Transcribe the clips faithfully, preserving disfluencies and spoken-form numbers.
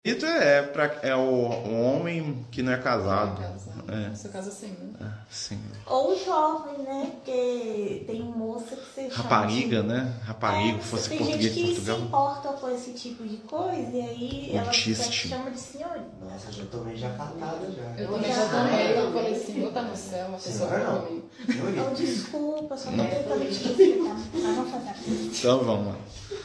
Isso é, pra, é o, o homem que não é casado. É. Seu caso assim, né? É, sim. Ou jovem, né? Porque tem moça que você chama Rapariga, de... né? Rapariga, é, fosse tem português gente de que Portugal. se importa com esse tipo de coisa e aí ela se Autiste. chama de senhorita. Nossa, eu já tomei já patada já. Eu também já tomei, eu falei assim, eu tá no céu, uma pessoa Senhora, falou não. comigo. Então, desculpa, só tô tentando te explicar. Mas vamos fazer. Então vamos lá.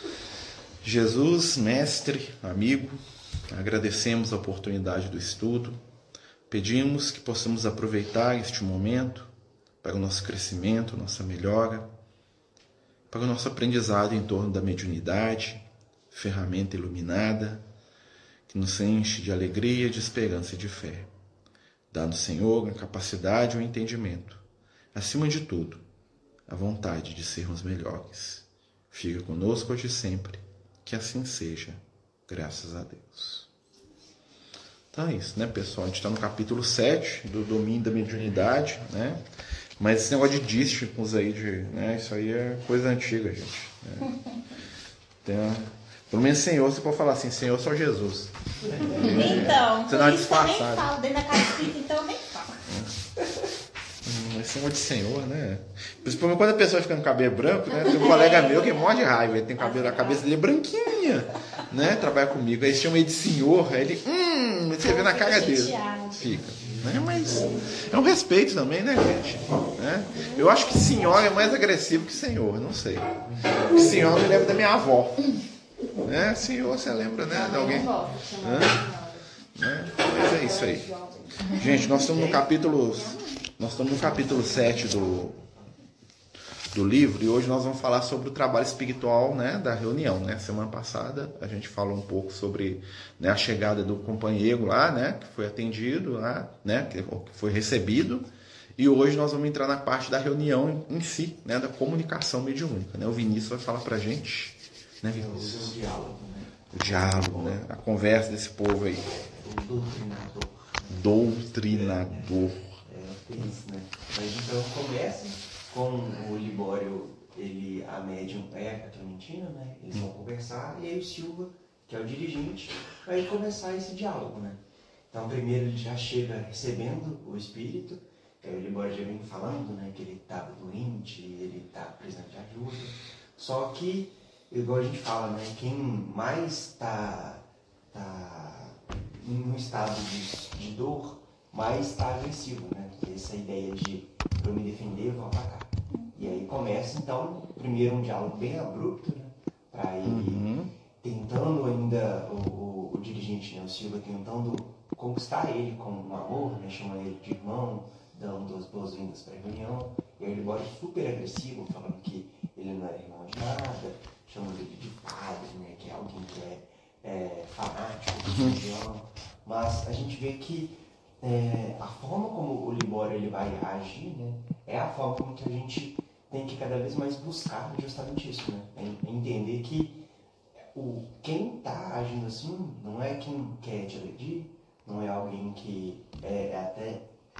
Jesus, mestre, amigo, agradecemos a oportunidade do estudo. Pedimos que possamos aproveitar este momento para o nosso crescimento, nossa melhora, para o nosso aprendizado em torno da mediunidade, ferramenta iluminada, que nos enche de alegria, de esperança e de fé. Dá no Senhor a capacidade e o entendimento, acima de tudo, a vontade de sermos melhores. Fica conosco hoje e sempre, que assim seja, graças a Deus. Então é isso, né, pessoal? A gente está no capítulo sete do domínio da mediunidade, né? Mas esse negócio de dísticos aí, de, né, isso aí é coisa antiga, gente. Né? Tem uma... Pelo menos Senhor, você pode falar assim, Senhor, só Jesus. Então, Você por dá uma isso que eu nem disfarçada. falo dentro da casa espírita, então eu nem falo. Esse negócio de Senhor, né? Principalmente quando a pessoa fica com cabelo branco, né? Tem um colega meu que morre de raiva, ele tem cabelo, a cabeça dele é branquinha, né? Trabalha comigo, aí chama ele de Senhor, aí ele, hum, você vê na cara dele. Fica, né? Mas é um respeito também, né, gente? Né? Eu acho que Senhora é mais agressivo que Senhor, não sei. Porque Senhora me lembra da minha avó. Né? Senhor, você lembra, né? De alguém? Né? Mas é isso aí. Gente, nós estamos no capítulo. Nós estamos no capítulo sete do, do livro e hoje nós vamos falar sobre o trabalho espiritual, né, da reunião. Né? Semana passada a gente falou um pouco sobre, né, a chegada do companheiro lá, né, que foi atendido, lá, né, que foi recebido. E hoje nós vamos entrar na parte da reunião em si, né, da comunicação mediúnica. Né? O Vinícius vai falar pra gente. Né, Vinícius? O diálogo, né? O diálogo, né? A conversa desse povo aí. O doutrinador. Doutrinador. É, é isso, né? Mas então começa com o Libório, ele, a médium é a Clementina, né? Eles vão conversar e aí o Silva, que é o dirigente, vai começar esse diálogo, né? Então primeiro ele já chega recebendo o espírito, aí o Libório já vem falando, né? Que ele estava doente, ele estava precisando de ajuda. Só que, igual a gente fala, né? Quem mais está tá em um estado de, de dor, mais está agressivo, né? Essa ideia de eu me defender, eu vou atacar. E aí começa, então, primeiro um diálogo bem abrupto, né? Para ele uhum. tentando ainda, o, o, o dirigente, né? O Silva, tentando conquistar ele com um amor, né? Chamando ele de irmão, dando as boas-vindas para a reunião. E aí ele bora super agressivo, falando que ele não era irmão de nada, chamando ele de padre, né? Que é alguém que é, é fanático de religião. Mas a gente vê que é, a forma como o Libório ele vai agir, né, é a forma como que a gente tem que cada vez mais buscar justamente isso, né? É entender que o, quem está agindo assim não é quem quer te agredir, não é alguém que é, é até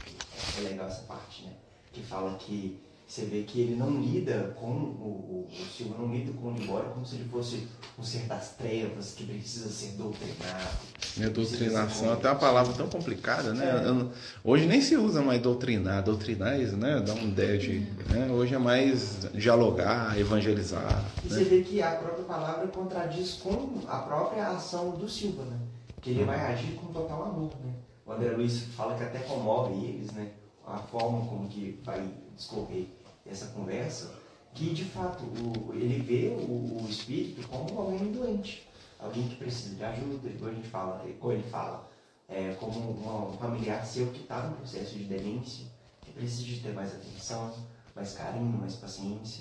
é legal essa parte, né? Que fala que você vê que ele não lida com o, o, o Silva não lida com o Libório como se ele fosse um ser das trevas que precisa ser doutrinado. Minha doutrinação é até uma palavra tão complicada, né? É. Eu, hoje nem se usa mais doutrinar, doutrinar isso, né? Dá uma ideia de, né? Hoje é mais dialogar, evangelizar. E né? Você vê que a própria palavra contradiz com a própria ação do Silva, né? Que ele vai agir com total amor, né? O André Luiz fala que até comove eles, né? A forma como que vai discorrer essa conversa, que de fato o, ele vê o, o espírito como alguém doente, alguém que precisa de ajuda, igual a gente fala, como ele fala, é, como uma, um familiar seu que está no processo de demência, que precisa de ter mais atenção, mais carinho, mais paciência.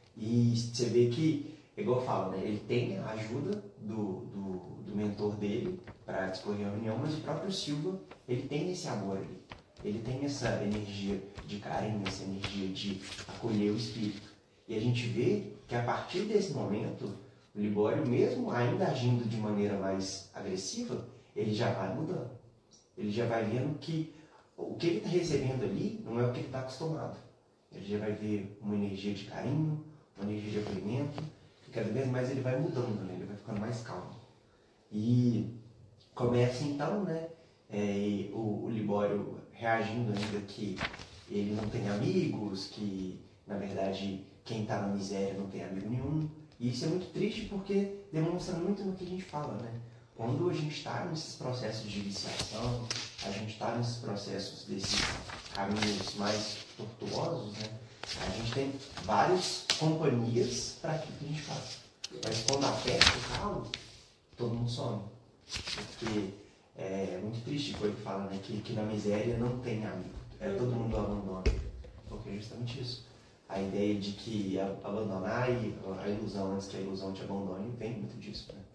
E você vê que, igual fala, né, ele tem a ajuda do, do, do mentor dele para discorrer a reunião, mas o próprio Silva, ele tem esse amor ali. Ele tem essa energia de carinho, essa energia de acolher o espírito. E a gente vê que a partir desse momento, o Libório, mesmo ainda agindo de maneira mais agressiva, ele já vai mudando. Ele já vai vendo que o que ele está recebendo ali não é o que ele está acostumado. Ele já vai ver uma energia de carinho, uma energia de acolhimento, e cada vez mais ele vai mudando, né? Ele vai ficando mais calmo. E começa então, né, é, o, o Libório reagindo ainda que ele não tem amigos, que na verdade quem está na miséria não tem amigo nenhum. E isso é muito triste porque demonstra muito no que a gente fala, né? Quando a gente está nesses processos de viciação, a gente está nesses processos desses caminhos mais tortuosos, né? A gente tem várias companhias para aquilo que a gente faz. Mas quando aperta o calo, todo mundo some. Porque é muito triste quando ele fala, né, que, que na miséria não tem amigo. É, todo mundo abandona. Porque é justamente isso. A ideia de que abandonar e a ilusão antes que a ilusão te abandone vem muito disso, né?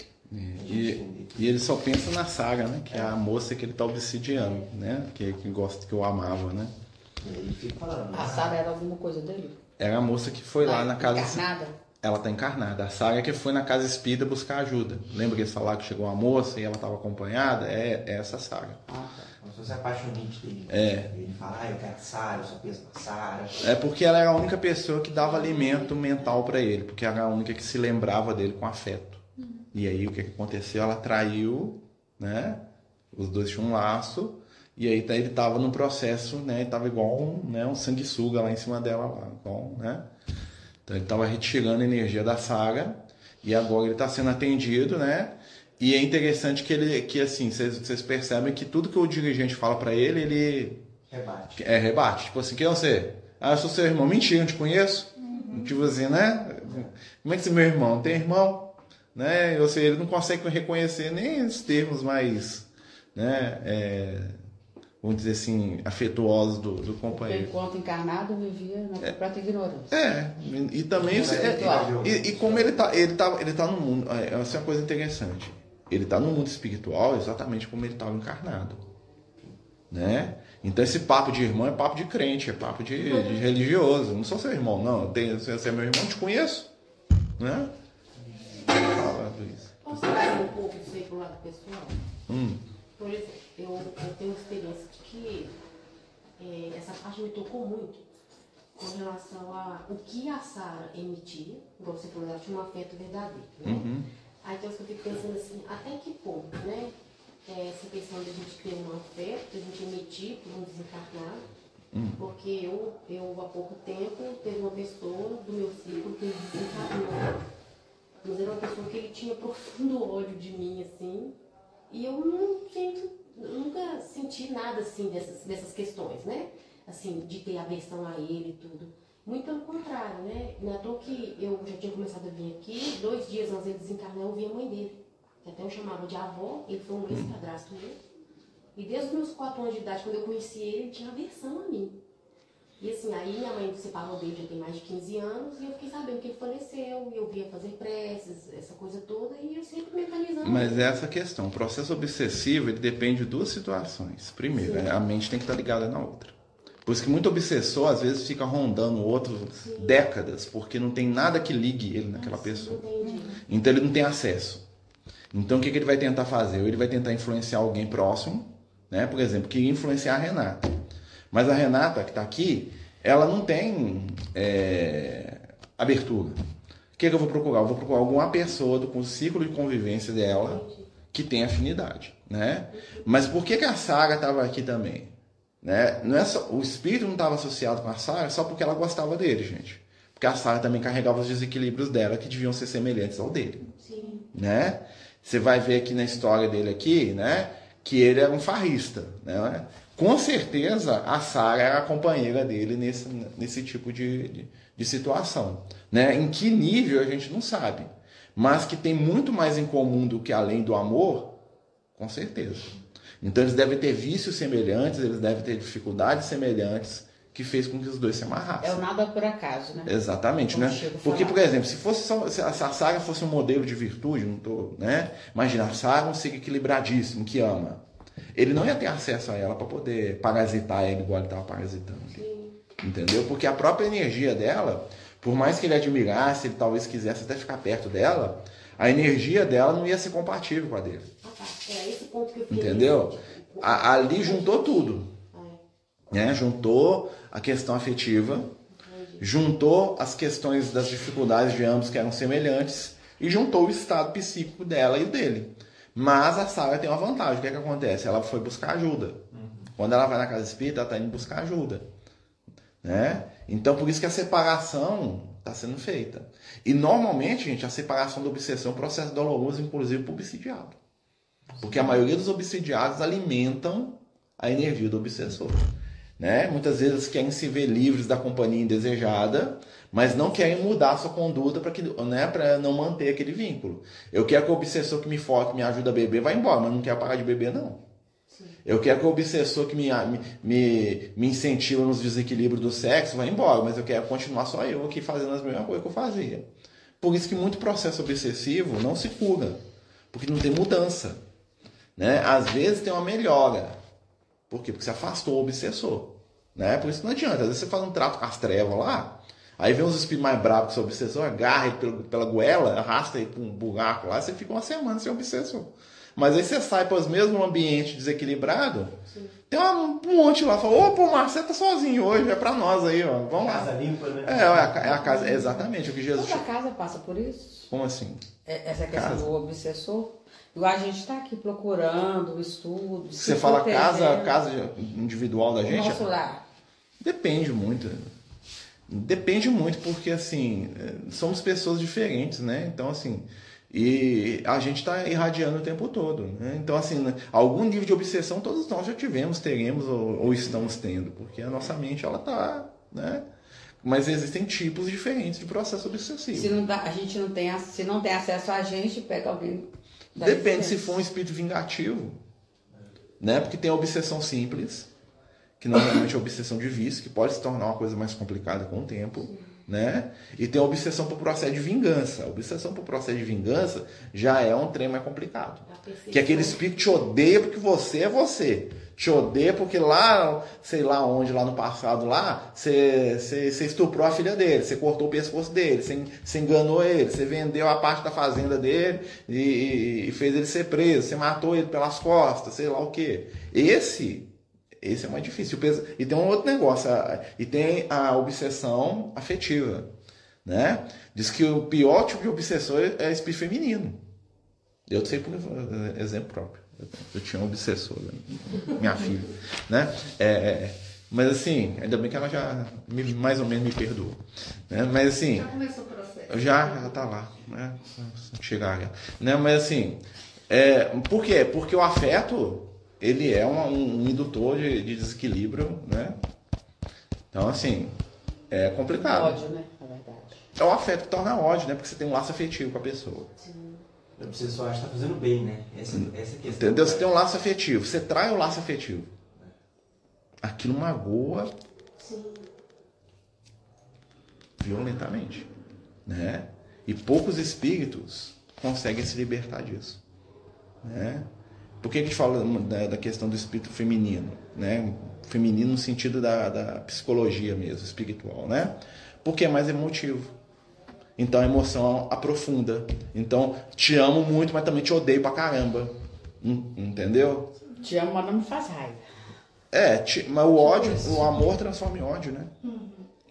E, e ele só pensa na Sarah, né? Que é, é a moça que ele tá obsidiando, né? Que, que gosta, que eu amava, né? E ele fica falando. A Sarah era alguma coisa dele? Era a moça que foi lá na casa. Encarnada? Ela tá encarnada. A Sarah que foi na casa espírita buscar ajuda. Lembra que eles falaram que chegou uma moça e ela estava acompanhada? É, é essa Sarah. Ah, tá. Como se fosse apaixonante dele. É. Ele fala, ah, eu quero a Sarah, eu só penso na Sarah. É porque ela era a única pessoa que dava alimento mental para ele. Porque ela era a única que se lembrava dele com afeto. Uhum. E aí o que aconteceu? Ela traiu, né? Os dois tinham um laço. E aí ele estava no processo, né? Ele tava igual um, né? um sanguessuga lá em cima dela. Lá, igual, né? Então ele estava retirando a energia da Sarah. E agora ele está sendo atendido, né? E é interessante que ele, que assim, vocês percebem que tudo que o dirigente fala para ele, ele... Rebate. É, rebate. Tipo assim, quem é você? Ah, eu sou seu irmão. Mentira, não te conheço. Uhum. Tipo assim, né? Como é que você é meu irmão? Tem irmão? Né? Ou seja, ele não consegue reconhecer nem os termos mais, né? É, vamos dizer assim, afetuosos do, do companheiro. Enquanto encarnado, vivia na completa é, ignorância. É, e também... É, é, e, e como ele tá, ele tá, ele tá no mundo... Essa é uma coisa interessante. Ele está no mundo espiritual exatamente como ele estava encarnado, né? Então esse papo de irmão é papo de crente, é papo de, de religioso. Não sou seu irmão, não. Eu tenho, você é meu irmão, te conheço, né? Fala, Luiz. Posso falar um pouco disso aí pro lado pessoal? Hum. Por exemplo, eu, eu tenho experiência de que é, essa parte me tocou muito com relação a o que a Sarah emitia, igual você falou, ela tinha um afeto verdadeiro, né? Uhum. Aí então eu fico pensando assim, até que ponto, né? É essa questão da gente ter um afeto, da gente emitir por um desencarnado. Hum. Porque eu, eu, há pouco tempo, teve uma pessoa do meu ciclo que desencarnou. Mas era uma pessoa que ele tinha profundo ódio de mim, assim. E eu não sinto, nunca senti nada, assim, dessas, dessas questões, né? Assim, de ter aversão a ele e tudo. Muito pelo contrário, né? Não é à toa que eu já tinha começado a vir aqui, dois dias antes de desencarnar eu vi a mãe dele. Que até eu chamava de avó, ele foi um ex-padrasto meu. E desde os meus quatro anos de idade, quando eu conheci ele, ele tinha aversão a mim. E assim, aí minha mãe se separou dele já tem mais de quinze anos, e eu fiquei sabendo que ele faleceu, e eu via fazer preces, essa coisa toda, e eu sempre mecanizando. Mas é essa questão, o processo obsessivo, ele depende de duas situações. Primeiro, Sim. a mente tem que estar ligada na outra. Por isso que muito obsessor, às vezes, fica rondando o outro Sim. décadas, porque não tem nada que ligue ele naquela Sim, pessoa. Entendi. Então ele não tem acesso. Então o que, que ele vai tentar fazer? Ele vai tentar influenciar alguém próximo, né? Por exemplo, que influenciar a Renata. Mas a Renata, que está aqui, ela não tem é, abertura. O que, que eu vou procurar? Eu vou procurar alguma pessoa do com o ciclo de convivência dela que tem afinidade, né? Mas por que, que a Sarah estava aqui também? Né? Não é só, o espírito não estava associado com a Sarah só porque ela gostava dele, gente. Porque a Sarah também carregava os desequilíbrios dela que deviam ser semelhantes ao dele. Sim. Né? Você vai ver aqui na história dele aqui, né, que ele era um farrista, né? Com certeza a Sarah era a companheira dele nesse, nesse tipo de, de, de situação, né? Em que nível a gente não sabe, mas que tem muito mais em comum do que além do amor, com certeza. Então eles devem ter vícios semelhantes, eles devem ter dificuldades semelhantes, que fez com que os dois se amarrassem. É o nada por acaso, né? Exatamente, Como né? Porque, por exemplo, se fosse só, se a Sarah fosse um modelo de virtude, não tô, né? Imagina, a Sarah é um ser equilibradíssimo, que ama. Ele não ia ter acesso a ela para poder parasitar ela igual ele estava parasitando. Sim. Entendeu? Porque a própria energia dela, por mais que ele admirasse, ele talvez quisesse até ficar perto dela, a energia dela não ia ser compatível com a dele. Ah, tá. É esse ponto que eu fiquei. Entendeu? A, ali juntou tudo. Né? Juntou a questão afetiva, juntou as questões das dificuldades de ambos que eram semelhantes e juntou o estado psíquico dela e o dele. Mas a Sara tem uma vantagem. O que é que acontece? Ela foi buscar ajuda. Uhum. Quando ela vai na casa espírita, ela está indo buscar ajuda. Né? Então, por isso que a separação está sendo feita. E, normalmente, gente, a separação da obsessão é um processo doloroso, inclusive para o obsidiado. Porque a maioria dos obsidiados alimentam a energia do obsessor. Né? Muitas vezes querem se ver livres da companhia indesejada, mas não querem mudar a sua conduta para né, não manter aquele vínculo. Eu quero que o obsessor que me foque, me ajuda a beber, vá embora, mas não quero parar de beber, não. Sim. Eu quero que o obsessor que me, me, me incentiva nos desequilíbrios do sexo, vá embora, mas eu quero continuar só eu aqui fazendo as mesmas coisas que eu fazia. Por isso que muito processo obsessivo não se cura, porque não tem mudança. Né? Às vezes tem uma melhora. Por quê? Porque você afastou o obsessor. Né? Por isso não adianta. Às vezes você faz um trato com as trevas lá, aí vem uns espíritos mais bravos que o seu obsessor, agarra ele pela, pela goela, arrasta ele para um buraco lá, você fica uma semana sem obsessor. Mas aí você sai para os mesmos ambientes desequilibrados, tem um monte lá, fala, ô, pô, o Marcelo tá sozinho hoje, é para nós aí, ó. Vamos lá. Casa limpa, né? É, é a, é a casa, é exatamente o que Jesus... Toda casa passa por isso? Como assim? É, essa questão casa. Do obsessor? Igual a gente está aqui procurando o estudo. Você fala casa, casa individual da gente? Nosso lar. Depende muito. Depende muito, porque assim, somos pessoas diferentes, né? Então, assim, e a gente está irradiando o tempo todo. Né? Então, assim, algum nível de obsessão todos nós já tivemos, teremos ou, ou estamos tendo, porque a nossa mente, ela está, né? Mas existem tipos diferentes de processo obsessivo. Se não dá, a gente não tem, se não tem acesso a gente, pega alguém. Depende se for um espírito vingativo, né? Porque tem a obsessão simples, que normalmente é a obsessão de vício, que pode se tornar uma coisa mais complicada com o tempo, né? E tem a obsessão por processo de vingança. A obsessão por processo de vingança já é um trem mais complicado. Que é aquele espírito que te odeia porque você é você. Te odeia porque lá, sei lá onde, lá no passado, lá, você, você, você estuprou a filha dele, você cortou o pescoço dele, você, você enganou ele, você vendeu a parte da fazenda dele e, e fez ele ser preso, você matou ele pelas costas, sei lá o quê. Esse, esse é mais difícil. E tem um outro negócio, e tem a obsessão afetiva, né? Diz que o pior tipo de obsessor é espírito feminino. Eu sei por exemplo próprio. Eu tinha um obsessor, minha filha, né? É, mas assim, ainda bem que ela já me, mais ou menos me perdoou, né? Mas assim, já começou o processo. Já, já tá lá, né? Chegar, né? Mas assim, é, por quê? Porque o afeto, ele é um, um indutor de, de desequilíbrio, né? Então assim, é complicado. Ódio, né? Na verdade. É o afeto que torna ódio, né? Porque você tem um laço afetivo com a pessoa. Sim. O obsessor acha que está fazendo bem, né? Essa, essa questão. Entendeu? Você tem um laço afetivo. Você trai o laço afetivo. Aquilo magoa. Sim. Violentamente. Né? E poucos espíritos conseguem se libertar disso. Né? Por que a gente fala da, da questão do espírito feminino? Né? Feminino no sentido da, da psicologia mesmo, espiritual. Né? Porque é mais emotivo. Então a emoção aprofunda. Então, te amo muito, mas também te odeio pra caramba. Entendeu? Te amo, mas não me faz raiva. É, te, mas o ódio, o amor transforma em ódio, né? Uhum.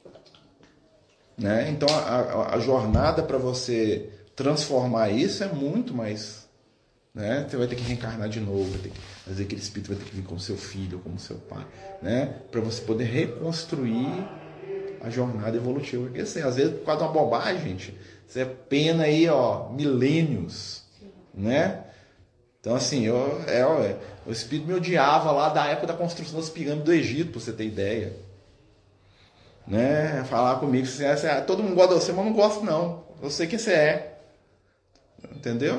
Né? Então a, a, a jornada para você transformar isso é muito mais. Né? Você vai ter que reencarnar de novo, vai ter que fazer aquele espírito, vai ter que vir como seu filho, como seu pai. Né? Para você poder reconstruir a jornada evolutiva. Porque assim, às vezes, por causa de uma bobagem, gente, você pena aí, ó, milênios, né? Então, assim, eu, é, é, o espírito me odiava lá da época da construção das pirâmides do Egito, pra você ter ideia. Né? Falar comigo, assim, assim, ah, todo mundo gosta de você, mas eu não gosto, não. Eu sei quem você é. Entendeu?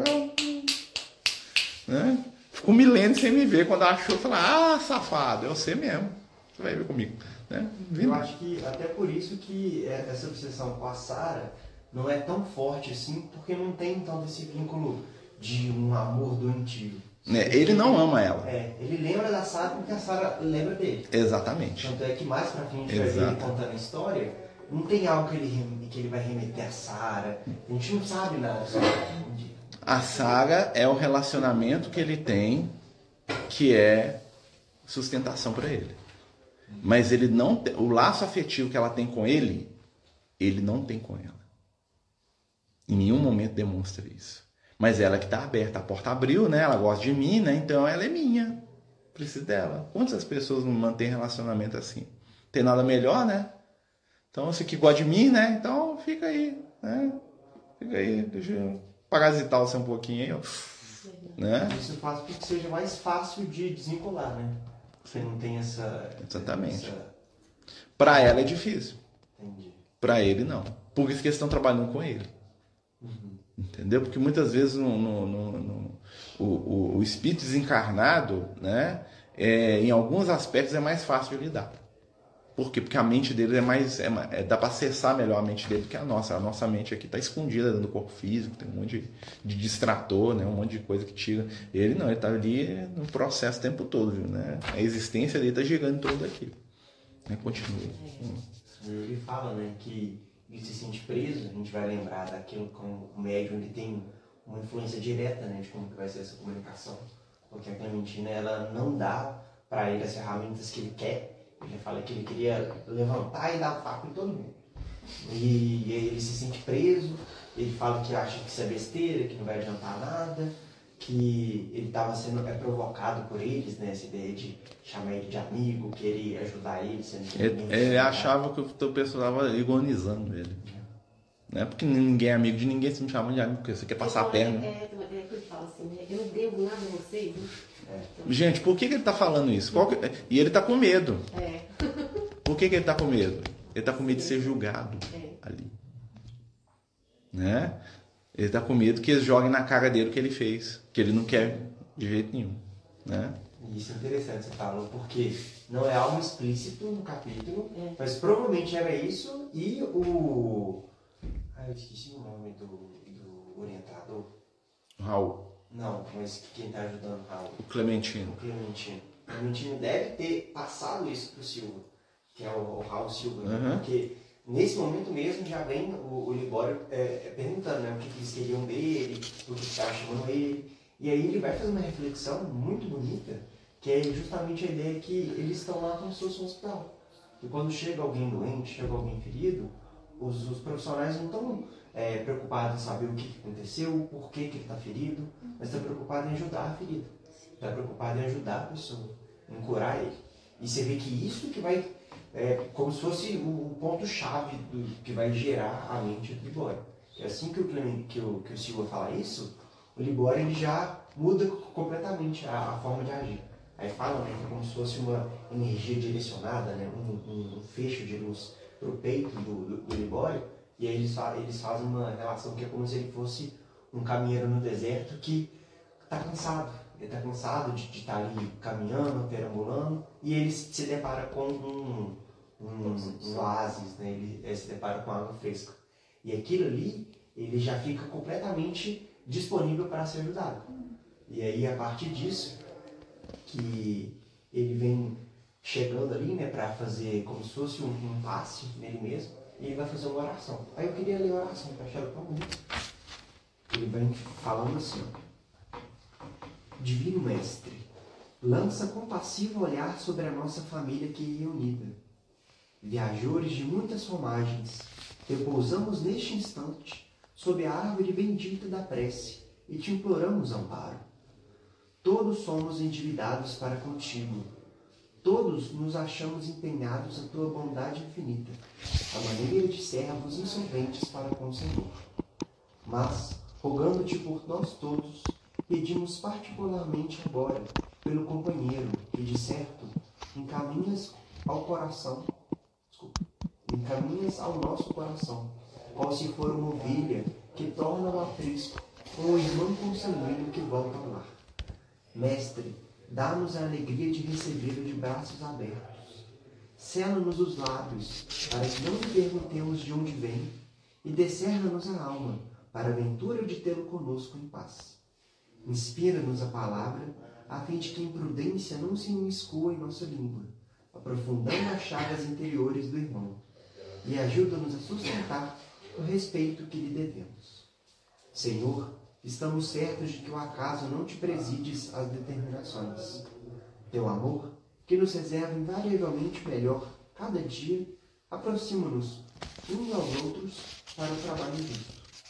Né? Ficou um milênio sem me ver. Quando achou, eu falei, ah, safado, eu sei mesmo. Você vai ver comigo. Né? Eu acho que até por isso que essa obsessão com a Sara não é tão forte assim, porque não tem tanto esse vínculo de um amor doentio. É, ele não ama ela. É, ele lembra da Sara porque a Sara lembra dele. Exatamente. Tanto é que mais pra frente vai ver ele contando a história, não tem algo que ele, que ele vai remeter a Sara. A gente não sabe nada sobre ele. A Sara é o relacionamento que ele tem que é sustentação para ele. Mas ele não tem, o laço afetivo que ela tem com ele, ele não tem com ela. Em nenhum momento demonstra isso. Mas ela que está aberta, a porta abriu, né? Ela gosta de mim, né? Então ela é minha. Preciso dela. Quantas pessoas não mantêm relacionamento assim? Tem nada melhor, né? Então você que gosta de mim, né? Então fica aí, né? Fica aí, deixa eu parasitar você um pouquinho aí, ó. Né? Isso faz com que seja mais fácil de desvincular, né? Você não tem essa... Exatamente. Essa... Para ela é difícil. Entendi. Para ele não. Por isso que eles estão trabalhando com ele. Uhum. Entendeu? Porque muitas vezes no, no, no, no, o, o, o espírito desencarnado, né, é, em alguns aspectos é mais fácil de lidar. Por quê? Porque a mente dele é mais... É, é, dá para acessar melhor a mente dele do que a nossa. A nossa mente aqui está escondida dentro do corpo físico, tem um monte de, de distrator, né, um monte de coisa que tira. Ele não, ele está ali no processo o tempo todo, viu, né? A existência dele está girando em torno daquilo. Né? Continua. Hum. Ele fala, né, que ele se sente preso, a gente vai lembrar daquilo como o médium ele tem uma influência direta, né, de como que vai ser essa comunicação. Porque a Clementina, ela não dá para ele as ferramentas que ele quer. Ele fala que ele queria levantar e dar um papo em todo mundo. E, e aí ele se sente preso, ele fala que acha que isso é besteira, que não vai adiantar nada, que ele estava sendo é, provocado por eles, né, essa ideia de chamar ele de amigo, querer ajudar ele. Sendo que Ele, ele achava que o teu pessoal estava ironizando ele. Né? Porque ninguém é amigo de ninguém, se me chama de amigo, porque você quer passar a perna. É, é, é que ele fala assim, né? Eu não devo nada a vocês, né? É. Gente, por que, que ele está falando isso? Qual que... E ele está com medo. É. Por que, que ele está com medo? Ele está com medo de ser julgado É. ali. Né? Ele está com medo que eles joguem na cara dele o que ele fez. Que ele não quer de jeito nenhum. Né? Isso é interessante, você falou, porque não é algo explícito no capítulo, É. mas provavelmente era isso e o... Ah, eu esqueci o nome do, do orientador. Raul, Não, mas quem está ajudando o Raul? o Clementino. O Clementino. O Clementino deve ter passado isso pro Silva, que é o, o Raul Silva, né? Uhum. Porque nesse momento mesmo já vem o, o Libório é, é, perguntando, né, o que, que eles queriam dele, o que estava chamando ele. E aí ele vai fazer uma reflexão muito bonita, que é justamente a ideia que eles estão lá como se fosse um hospital. E quando chega alguém doente, chega alguém ferido, os, os profissionais não estão é, preocupados em saber o que, que aconteceu, por que, que ele está ferido, mas estão preocupados em ajudar a ferida. Está preocupado em ajudar a pessoa, em curar ele. E você vê que isso que vai, é, como se fosse o, o ponto-chave do que vai gerar a mente do Libório. E assim que o, Clement, que o, que o Silva fala isso, o Libório ele já muda completamente a, a forma de agir. Aí fala, né, que é como se fosse uma energia direcionada, né, um, um, um fecho de luz para o peito do, do, do Libório, e aí eles, fa eles fazem uma relação que é como se ele fosse um caminheiro no deserto que está cansado. Ele está cansado de estar tá ali caminhando, perambulando, e ele se depara com um, um, um oásis, né? Ele, ele se depara com água fresca. E aquilo ali, ele já fica completamente disponível para ser ajudado. E aí, a partir disso, que ele vem chegando ali, né, para fazer como se fosse um, um passe nele mesmo, e ele vai fazer uma oração. Aí eu queria ler a oração, que eu achei ela tão bonita. Ele vem falando assim: Divino Mestre, lança compassivo olhar sobre a nossa família aqui reunida. Viajores de muitas romagens, repousamos neste instante sob a árvore bendita da prece e te imploramos amparo. Todos somos endividados para contigo. Todos nos achamos empenhados à tua bondade infinita, à maneira de servos insolventes para com o Senhor. Mas, rogando-te por nós todos, pedimos particularmente agora pelo companheiro que, de certo, encaminhas ao coração, desculpa, encaminhas ao nosso coração, qual se for uma ovelha que torna o aprisco, ou um irmão consanguíneo que volta ao lar. Mestre, dá-nos a alegria de recebê-lo de braços abertos. Sela-nos os lábios, para que não lhe perguntemos de onde vem, e descerna-nos a alma, para a ventura de tê-lo conosco em paz. Inspira-nos a palavra, a fim de que a imprudência não se imiscua em nossa língua, aprofundando as chagas interiores do irmão, e ajuda-nos a sustentar o respeito que lhe devemos. Senhor, estamos certos de que o acaso não te presides às determinações. Teu amor, que nos reserva invariavelmente melhor cada dia, aproxima-nos uns aos outros para o trabalho justo.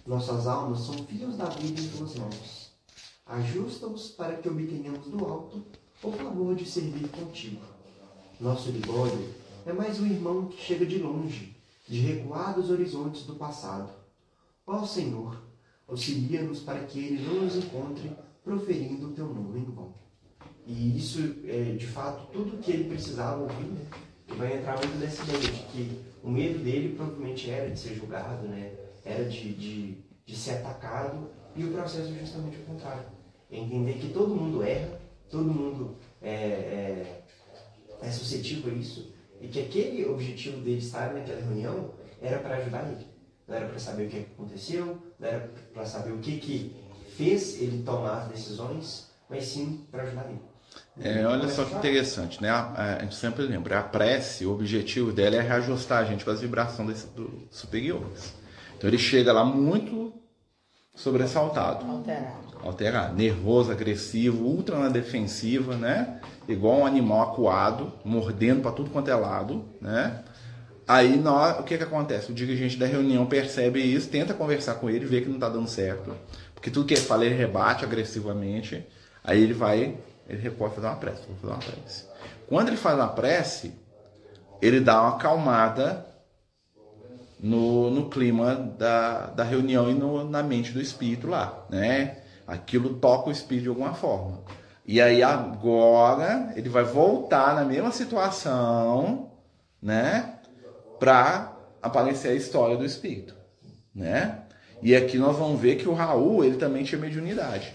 Nossas almas são filhos da vida em tuas mãos. Ajusta-os para que obtenhamos do alto o favor de servir contigo. Nosso Libório é mais um irmão que chega de longe, de recuados horizontes do passado. Ó Senhor, auxilia-nos para que ele não nos encontre proferindo o teu nome em vão. E isso é, de fato, tudo o que ele precisava ouvir, né? E vai entrar muito nessa ideia de que o medo dele provavelmente era de ser julgado, né? Era de, de, de ser atacado, e o processo é justamente o contrário. É entender que todo mundo erra, todo mundo é, é, é suscetível a isso, e que aquele objetivo dele estar naquela reunião era para ajudar ele. Não era para saber o que aconteceu, não era para saber o que, que fez ele tomar as decisões, mas sim para ajudar ele. É, olha só que interessante, né? A, a gente sempre lembra, a prece, o objetivo dela é reajustar a gente com as vibrações desse, do, superiores. Então ele chega lá muito sobressaltado, Alterado. alterado, nervoso, agressivo, ultra na defensiva, né? Igual um animal acuado, mordendo para tudo quanto é lado, né? Aí nós, o que que acontece? O dirigente da reunião percebe isso, tenta conversar com ele, vê que não está dando certo, porque tudo que ele fala ele rebate agressivamente. Aí ele vai, ele recorre fazer uma prece, vou fazer uma prece. Quando ele faz uma prece, ele dá uma acalmada no, no clima da, da reunião e no, na mente do espírito lá, né? Aquilo toca o espírito de alguma forma. E aí agora ele vai voltar na mesma situação, né? Para aparecer a história do espírito, né? E aqui nós vamos ver que o Raul, ele também tinha mediunidade.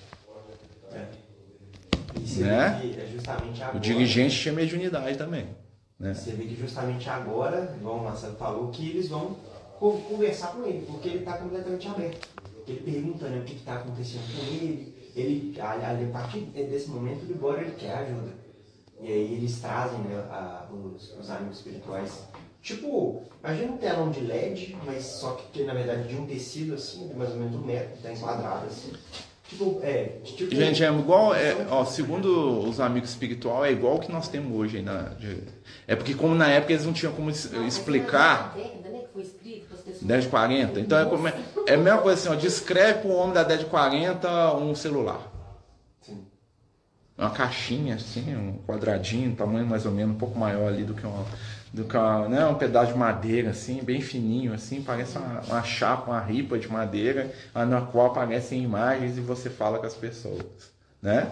E você Né? vê que é justamente agora, O dirigente tinha mediunidade também, né? Você vê que justamente agora, igual o Marcelo falou, que eles vão co- conversar com ele, porque ele está completamente aberto. Ele pergunta, né, o que está acontecendo com ele. Ele, ali, a partir desse momento, ele, embora ele quer ajuda. E aí eles trazem, né, a, os, os amigos espirituais. Tipo, imagina um telão de L E D, mas só que, que na verdade de um tecido assim, de mais ou menos um metro, tá enquadrado assim. Tipo, é. Tipo, Gente, é igual, é, ó, segundo os amigos espirituais, é igual o que nós temos hoje aí na, de, é porque como na época eles não tinham como es- explicar Década, né, que foi escrito para as pessoas. década de quarenta, então é, como, é, é a mesma coisa assim, ó, descreve para o homem da década de quarenta um celular. Sim. Uma caixinha assim, um quadradinho, um tamanho mais ou menos um pouco maior ali do que uma, do que uma, né, um pedaço de madeira assim, bem fininho assim, parece uma, uma chapa, uma ripa de madeira, na qual aparecem imagens e você fala com as pessoas, né?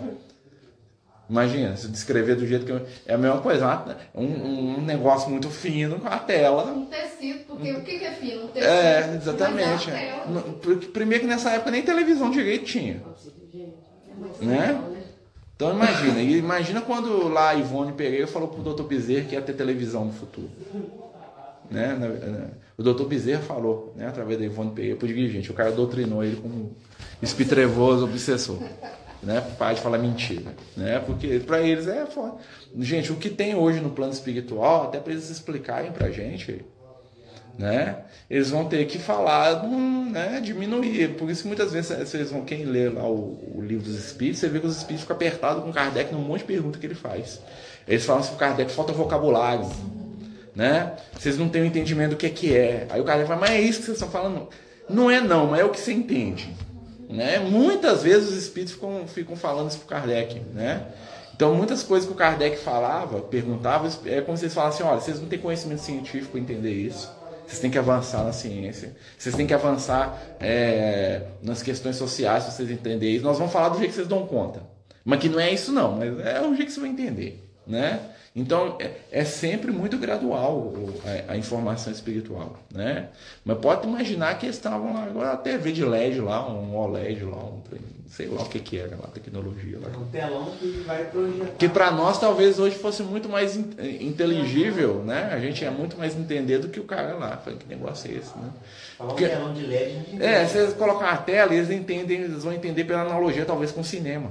Imagina, se descrever do jeito que eu, é a mesma coisa, uma- um, um negócio muito fino com a tela. Um tecido, porque o que que é fino? Um tecido. É, exatamente. Mas é a tela. No- porque, primeiro que nessa época nem televisão direito tinha, É muito né? legal, né? Então imagina, e imagina quando lá a Ivone Pereira falou pro doutor Bezerra que ia ter televisão no futuro. Né? Na- na- O doutor Bezerra falou, né, através da Ivone Pereira, pro dirigente, o cara doutrinou ele como espitrevoso obsessor. Né? Para de falar mentira. Né? Porque para eles é foda. Gente, o que tem hoje no plano espiritual, até para eles explicarem pra gente, né? Eles vão ter que falar, hum, né? Diminuir. Por isso que muitas vezes vocês vão, quem lê lá o, o livro dos espíritos, você vê que os espíritos ficam apertados com Kardec num monte de pergunta que ele faz. Eles falam assim, o Kardec falta vocabulário, né? Vocês não têm o entendimento do que é que é. Aí o Kardec fala, mas é isso que vocês estão falando? Não é não, mas é o que você entende. Né? Muitas vezes os espíritos ficam, ficam falando isso para o Kardec, né? Então muitas coisas que o Kardec falava, perguntava, é como se eles falassem, olha, vocês não têm conhecimento científico para entender isso, vocês têm que avançar na ciência, vocês têm que avançar é, nas questões sociais para vocês entenderem isso, nós vamos falar do jeito que vocês dão conta, mas que não é isso não, mas é o jeito que você vai entender, né? Então é, é sempre muito gradual o- a, a informação espiritual, né? Mas pode imaginar que eles estavam lá, agora a T V de L E D lá, um O L E D lá, um, sei lá o que que era lá, tecnologia lá. É um telão que vai projetar. Que para nós talvez hoje fosse muito mais in- inteligível, né? A gente é muito mais entender do que o cara lá. Falei, que negócio é esse, né? Falar um Porque- telão de L E D, a gente É, entende. se eles colocar a tela, eles entendem, eles vão entender pela analogia talvez com o cinema.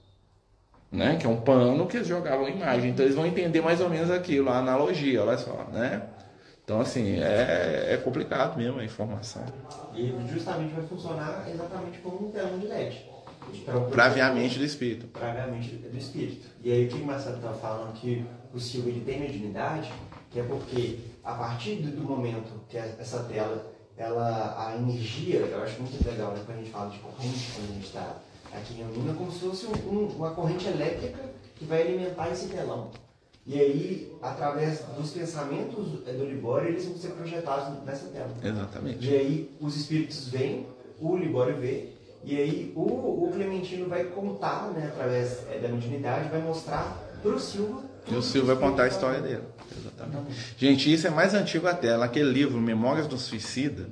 Né? Que é um pano que eles jogavam imagem. Então eles vão entender mais ou menos aquilo, a analogia, olha só, né? Então assim, é, é complicado mesmo a informação. E justamente vai funcionar exatamente como um telão de L E D. Para ver a mente do espírito. Para ver a mente do espírito. E aí o que o Marcelo estava falando, que o Silvio ele tem mediunidade, que é porque a partir do, do momento que essa tela ela, a energia, eu acho muito legal, né, quando a gente fala de corrente, quando a gente está aqui reunindo, é como se fosse um, um, uma corrente elétrica que vai alimentar esse telão. E aí, através dos pensamentos do Libório, eles vão ser projetados nessa tela. Exatamente. E aí, os espíritos vêm, o Libório vê, e aí o, o Clementino vai contar, né, através da mediunidade, vai mostrar para o Silva. E o Silva vai contar a história dele. Exatamente. Gente, isso é mais antigo até. Naquele livro, Memórias do Suicida,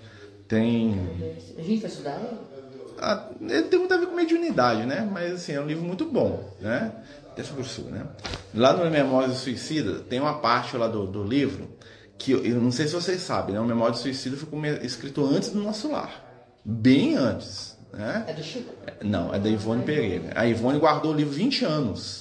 tem... A gente vai estudar ele? Ah, ele tem muito a ver com mediunidade, né? Mas assim, é um livro muito bom, né? Dessa grossura, né? Lá no Memórias do Suicida, tem uma parte lá do, do livro que eu, eu não sei se vocês sabem, né? O Memórias do Suicida foi escrito antes do Nosso Lar. Bem antes, né? É do Chico? Não, é da Ivone Pereira. A Ivone guardou o livro vinte anos.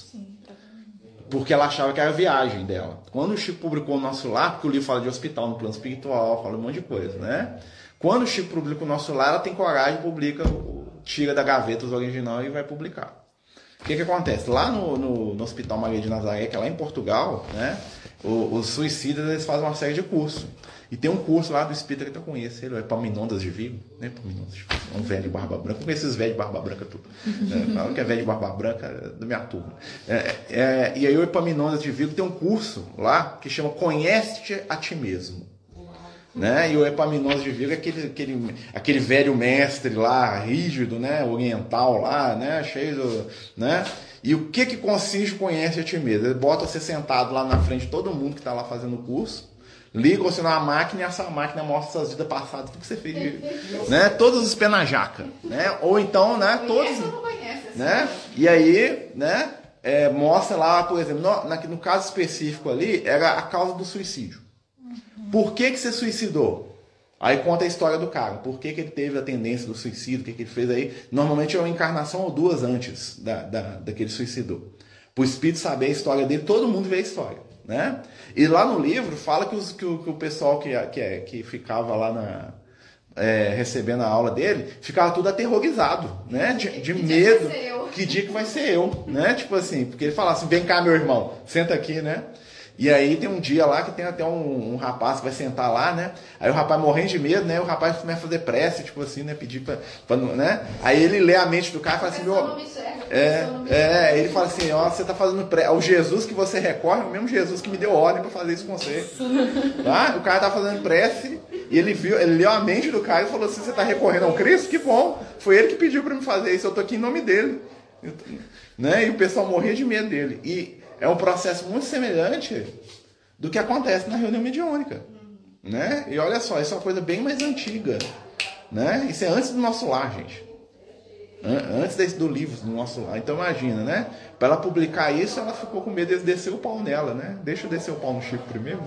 Porque ela achava que era a viagem dela. Quando o Chico publicou o Nosso Lar, porque o livro fala de hospital no plano espiritual, fala um monte de coisa, né? Quando o Chico publica o Nosso Lar, ela tem coragem, publica, tira da gaveta os original e vai publicar. O que que acontece? Lá no, no, no Hospital Maria de Nazaré, que é lá em Portugal, né? O, os suicidas, eles fazem uma série de cursos. E tem um curso lá do espírita que eu conheço, ele é Epaminondas de Vigo, né? Epaminondas de Vigo, é um velho de barba branca, com esses velhos de barba branca tudo. É, fala que é velho de barba branca é da minha turma. É, é, e aí o Epaminondas de Vigo tem um curso lá que chama Conhece-te a Ti Mesmo. Né? E o Epaminondas de Vigo é aquele, aquele, aquele velho mestre lá, rígido, né? Oriental lá, né? Cheio do, né? E o que que consiste o Conhece a Ti Mesmo? Ele bota você sentado lá na frente de todo mundo que está lá fazendo o curso, liga você numa máquina e essa máquina mostra suas vidas passadas, tudo que você fez de, né? Todos os pés na jaca, né? Ou então, né? Todos, não conhece, assim, né? E aí, né? É, mostra lá, por exemplo, no, na, no caso específico ali, era a causa do suicídio. Por que que você suicidou? Aí conta a história do cara. Por que que ele teve a tendência do suicídio? O que que ele fez aí? Normalmente é uma encarnação ou duas antes da, da, daquele suicidou. Para o espírito saber a história dele, todo mundo vê a história, né? E lá no livro fala que, os, que, o, que o pessoal que, que, é, que ficava lá na, é, recebendo a aula dele, ficava tudo aterrorizado, né? De, de medo. Que dia que vai ser eu, né? Tipo assim, porque ele fala assim, vem cá meu irmão, senta aqui, né? E aí tem um dia lá que tem até um, um rapaz que vai sentar lá, né? Aí o rapaz morrendo de medo, né? O rapaz começa a fazer prece, tipo assim, né? Pedir pra, pra né? Aí ele lê a mente do cara e fala assim, meu... É, é, ele fala assim, ó, você tá fazendo prece. O Jesus que você recorre é o mesmo Jesus que me deu ordem pra fazer isso com você. Tá? O cara tá fazendo prece e ele viu, ele leu a mente do cara e falou assim, você tá recorrendo ao Cristo? Que bom! Foi ele que pediu pra me fazer isso, eu tô aqui em nome dele. Né? E o pessoal morria de medo dele. E é um processo muito semelhante do que acontece na reunião mediúnica, né? E olha só, isso é uma coisa bem mais antiga, né? Isso é antes do Nosso Lar, gente. Antes desse, do livro do Nosso Lar. Então imagina, né? Para ela publicar isso, ela ficou com medo de descer o pau nela, né? Deixa eu descer o pau no Chico primeiro.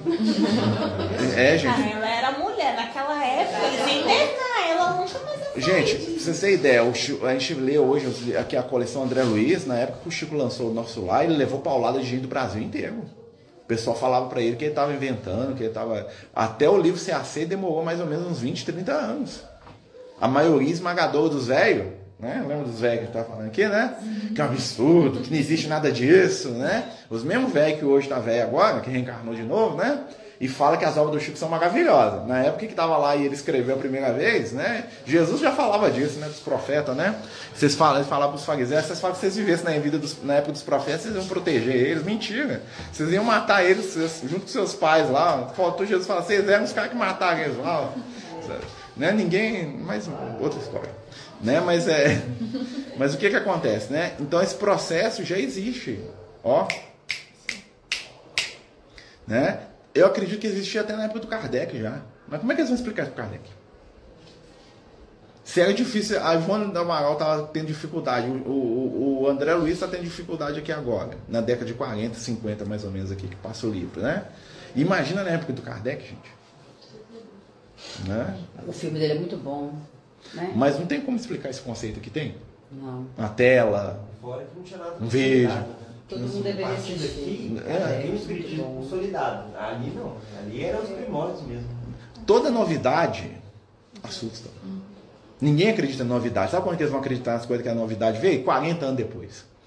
É, gente. Ah, ela era mulher naquela época, eles internar ela nunca mais. Gente, pra vocês terem ideia, o Chico, a gente lê hoje aqui a coleção André Luiz, na época que o Chico lançou o Nosso Lar, ele levou paulada de gente do Brasil inteiro. O pessoal falava pra ele que ele estava inventando, que ele estava... Até o livro ser aceito demorou mais ou menos uns vinte, trinta anos. A maioria esmagadora dos velhos, né? Lembra dos velhos que a gente tá falando aqui, né? Que é um absurdo, que não existe nada disso, né? Os mesmos velhos que hoje tá velho agora, que reencarnou de novo, né? E fala que as obras do Chico são maravilhosas. Na época que estava lá e ele escreveu a primeira vez, né? Jesus já falava disso, né? Dos profetas, né? Vocês falam, ele falava para os fariseus, vocês falam que vocês vivessem na, vida dos, na época dos profetas, vocês iam proteger eles. Mentira. Vocês iam matar eles vocês, junto com seus pais lá. Faltou Jesus falar, vocês eram os caras que mataram eles lá. Né? Ninguém... Mas outra história. Né? Mas, é, mas o que que acontece, né? Então esse processo já existe. Ó. Né? Eu acredito que existia até na época do Kardec já. Mas como é que eles vão explicar isso para Kardec? Se era difícil, a Ivone do Amaral estava tendo dificuldade, o, o, o André Luiz está tendo dificuldade aqui agora, na década de quarenta, cinquenta mais ou menos aqui, que passa o livro, né? Imagina na época do Kardec, gente. Né? O filme dele é muito bom, né? Mas não tem como explicar esse conceito que tem? Não. Na tela, Fora que não tinha nada um vídeo. Todo mundo deveria Aqui, assistir. É. tem um espiritismo consolidado. Ali não, ali eram os primórdios mesmo. Toda novidade assusta. Ninguém acredita em novidade. Sabe quando eles vão acreditar nas coisas que a novidade veio? quarenta anos depois.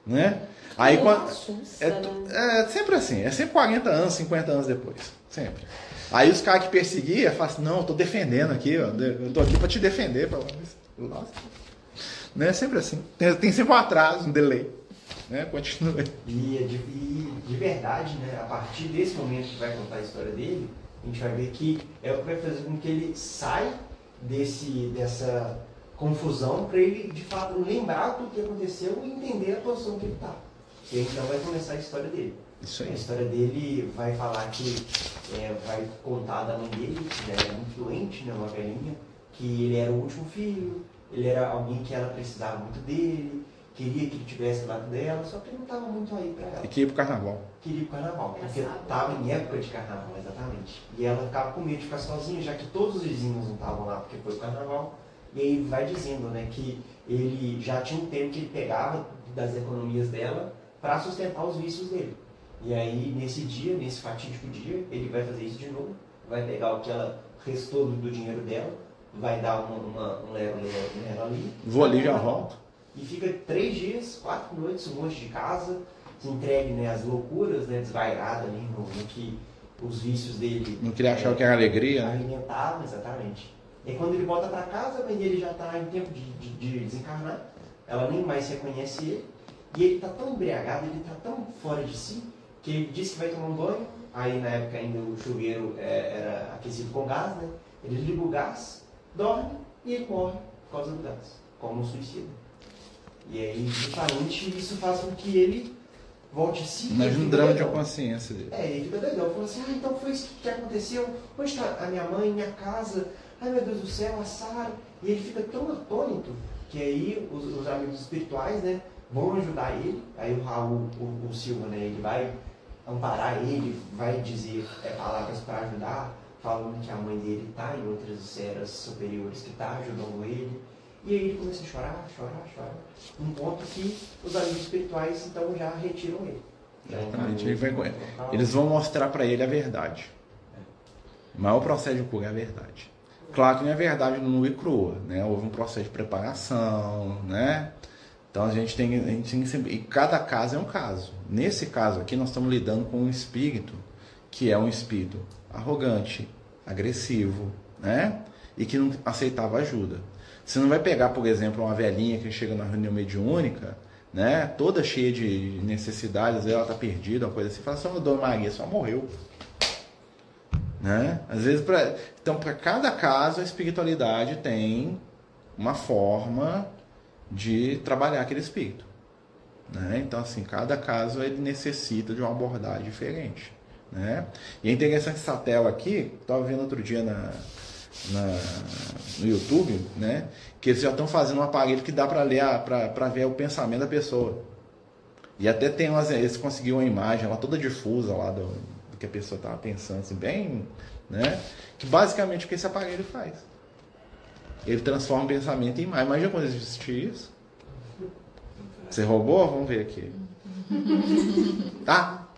né? Aí Não quando assusta, é, né? é sempre assim, é sempre quarenta anos, cinquenta anos depois, sempre. Aí os caras que perseguiam falam assim, não, eu tô defendendo aqui, ó, eu tô aqui para te defender, pra... Nossa. Né? Sempre assim. Tem, tem sempre um atraso, um delay. Né? Continua. E, de, e de verdade, né, a partir desse momento que vai contar a história dele, a gente vai ver que é o que vai fazer com que ele saia desse, dessa confusão para ele, de fato, lembrar tudo que aconteceu e entender a posição que ele está. E aí, então vai começar a história dele. Isso aí. A história dele vai falar que é, vai contar da mãe dele, que era muito doente, né, uma velhinha, que ele era o último filho, ele era alguém que ela precisava muito dele, queria que ele estivesse do lado dela, só que ele não estava muito aí para ela. E que ia pro carnaval. Queria ir pro carnaval, porque estava em época de carnaval, exatamente. E ela ficava com medo de ficar sozinha, já que todos os vizinhos não estavam lá porque foi o carnaval. E aí vai dizendo, né, que ele já tinha um tempo que ele pegava das economias dela para sustentar os vícios dele. E aí, nesse dia, nesse fatídico dia, ele vai fazer isso de novo, vai pegar o que ela restou do, do dinheiro dela, vai dar uma, uma, um lero-lero nela ali. Vou ali e já volto. E fica três dias, quatro noites, longe de casa, se entregue, né, às loucuras, né, desvairada ali no, no que os vícios dele... Não queria achar o que era alegria, né? Alimentavam, exatamente. E quando ele volta para casa, a mãe dele já está em tempo de, de, de desencarnar, ela nem mais reconhece ele, e ele está tão embriagado, ele está tão fora de si, que ele diz que vai tomar um banho, aí na época ainda o chuveiro é, era aquecido com gás, né? Ele liga o gás, dorme e ele morre por causa do gás, como um suicida. E aí, justamente, isso faz com que ele volte a si. Imagina um drama de consciência dele. É, ele fica doidão. Fala assim, ah, então foi isso que aconteceu. Onde está a minha mãe, minha casa? Ai, meu Deus do céu, a Sara. E ele fica tão atônito que aí os, os amigos espirituais, né, vão ajudar ele. Aí o Raul, o, o Silva, né, ele vai amparar ele, vai dizer é, palavras para ajudar, falando que a mãe dele está em outras esferas superiores que está ajudando ele. E aí ele começa a chorar, chorar, chorar. Um ponto que os amigos espirituais então já retiram ele. Exatamente. Ele vai, eles vão mostrar para ele a verdade. O maior processo de cura é a verdade. Claro que não é verdade nua e crua, né? Houve um processo de preparação, né? Então a gente tem, a gente tem sempre, e cada caso é um caso. Nesse caso aqui nós estamos lidando com um espírito que é um espírito arrogante, agressivo, né? E que não aceitava ajuda. Você não vai pegar, por exemplo, uma velhinha que chega na reunião mediúnica, né, toda cheia de necessidades, ela está perdida, uma coisa assim, fala assim, Dona Maria, só morreu. Né? Às vezes, pra... então, para cada caso, a espiritualidade tem uma forma de trabalhar aquele espírito. Né? Então, assim, cada caso ele necessita de uma abordagem diferente. Né? E é interessante essa tela aqui, estava vendo outro dia na... Na, no YouTube, né, que eles já estão fazendo um aparelho que dá para ler, para ver o pensamento da pessoa. E até tem umas, eles conseguiram uma imagem lá toda difusa lá do, do que a pessoa estava pensando, assim, bem, né, que basicamente o que esse aparelho faz. Ele transforma o pensamento em imagem. Imagina quando existir isso. Você roubou? Vamos ver aqui. Tá?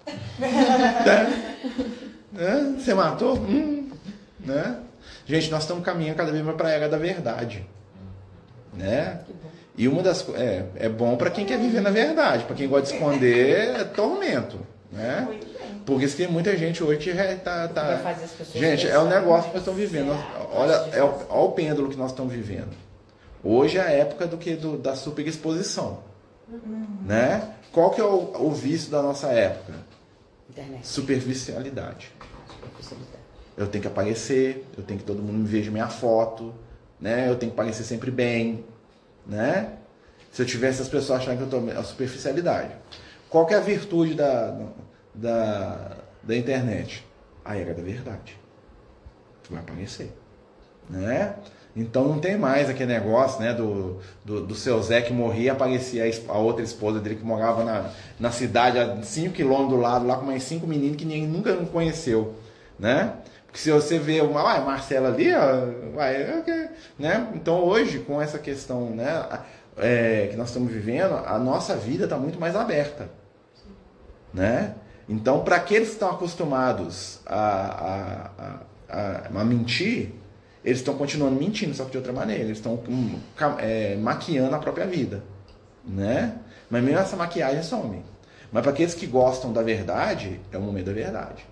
É? Você matou? Hum. Né? Gente, nós estamos caminhando cada vez mais para a era da verdade, né? E uma das é, é bom para quem quer viver na verdade, para quem gosta de esconder é tormento, né? Por isso que muita gente hoje tá, tá... gente, é o negócio que nós estamos vivendo. Olha, é o, olha o pêndulo que nós estamos vivendo. Hoje é a época do que do, da superexposição, né? Qual que é o, o vício da nossa época? Internet. Superficialidade. Superficialidade. Eu tenho que aparecer, eu tenho que todo mundo me veja minha foto, né? Eu tenho que parecer sempre bem, né? Se eu tivesse as pessoas achando que eu estou... A superficialidade. Qual que é a virtude da, da, da internet? A era da verdade. Tu vai aparecer, né? Então não tem mais aquele negócio, né, do, do, do seu Zé que morria e aparecia a, a outra esposa dele que morava na, na cidade a cinco quilômetros do lado, lá com mais cinco meninos que ninguém nunca conheceu, né? Porque se você vê uma, uai, Marcela ali, ó, uai, okay, né? Então hoje, com essa questão, né, é, que nós estamos vivendo, a nossa vida está muito mais aberta. Né? Então, para aqueles que estão acostumados a, a, a, a mentir, eles estão continuando mentindo, só que de outra maneira. Eles estão é, maquiando a própria vida. Né? Mas mesmo essa maquiagem some. Mas para aqueles que gostam da verdade, é o momento da verdade.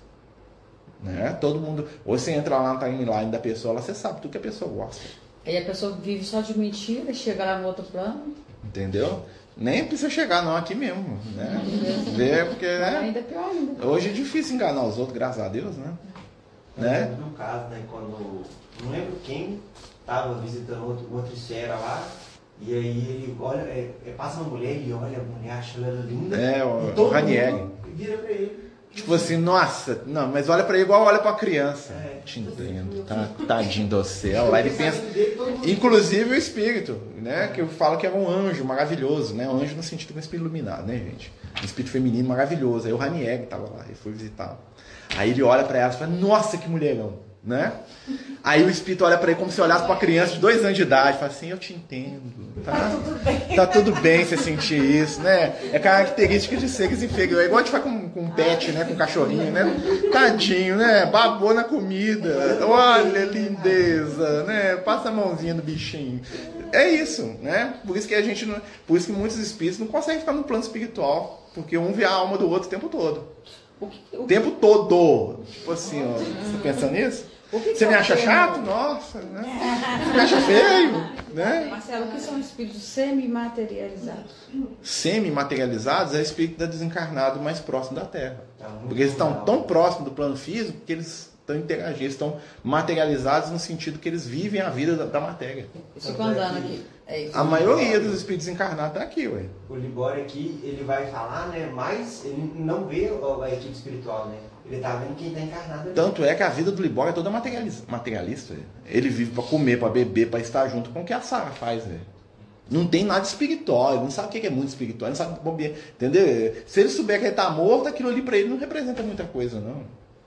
Né? Todo mundo... Ou você entra lá na timeline da pessoa, lá você sabe tudo que a pessoa gosta. Aí a pessoa vive só de mentira e chega lá no outro plano. Entendeu? Nem precisa chegar não, aqui mesmo. Né? Ver, porque... Né? Ainda é pior ainda. Hoje é difícil enganar os outros, graças a Deus, né? Eu né? lembro do caso, né, quando... Não lembro quem estava visitando outro, outra esfera lá, e aí ele olha, é, é, passa uma mulher, ele olha a mulher, acha ela linda. É, o, e todo o Ranieri. mundo vira pra ele. Tipo assim, nossa, não, mas olha pra ele igual olha pra criança. É, Te entendo, tá, tadinho do céu. Lá ele pensa. Inclusive o espírito, né? Que eu falo que é um anjo maravilhoso, né? Um anjo no sentido de um espírito iluminado, né, gente? Um espírito feminino maravilhoso. Aí o Ranieri tava lá, ele foi visitar. Aí ele olha pra ela e fala, nossa, que mulherão, né? Aí o espírito olha pra ele como se olhasse pra uma criança de dois anos de idade, fala assim, eu te entendo. Tá, Tá tudo bem. tá tudo bem você sentir isso, né? É característica de seres inferiores. É igual a gente faz com, com pet, né? Com cachorrinho, né? Tadinho, né? Babou na comida. Olha, lindeza, né? Passa a mãozinha no bichinho. É isso, né? Por isso que a gente não, por isso que muitos espíritos não conseguem ficar no plano espiritual, porque um vê a alma do outro o tempo todo. O que, o O tempo todo. Tipo assim, ó. Você pensando nisso? O que que Você me é acha o- chato? Nossa, né? Você me acha feio, né? Marcelo, o que são espíritos semi-materializados? Semi-materializados é o espírito da desencarnado mais próximo da Terra. Tá muito Porque eles estão legal. tão próximos do plano físico que eles estão interagindo, eles estão materializados no sentido que eles vivem a vida da, da matéria. Eles ficam andando aqui. É isso. A maioria dos espíritos encarnados está aqui, ué. O Libório aqui, ele vai falar, né? Mas ele não vê a equipe espiritual, né? Ele tá vendo quem tá encarnado ali. Tanto é que a vida do Libório é toda materialista. materialista ué. Ele vive para comer, para beber, para estar junto com o que a Sara faz, velho. Não tem nada espiritual, ele não sabe o que é muito espiritual, ele não sabe bobear, entendeu? Se ele souber que ele está morto, aquilo ali para ele não representa muita coisa, não.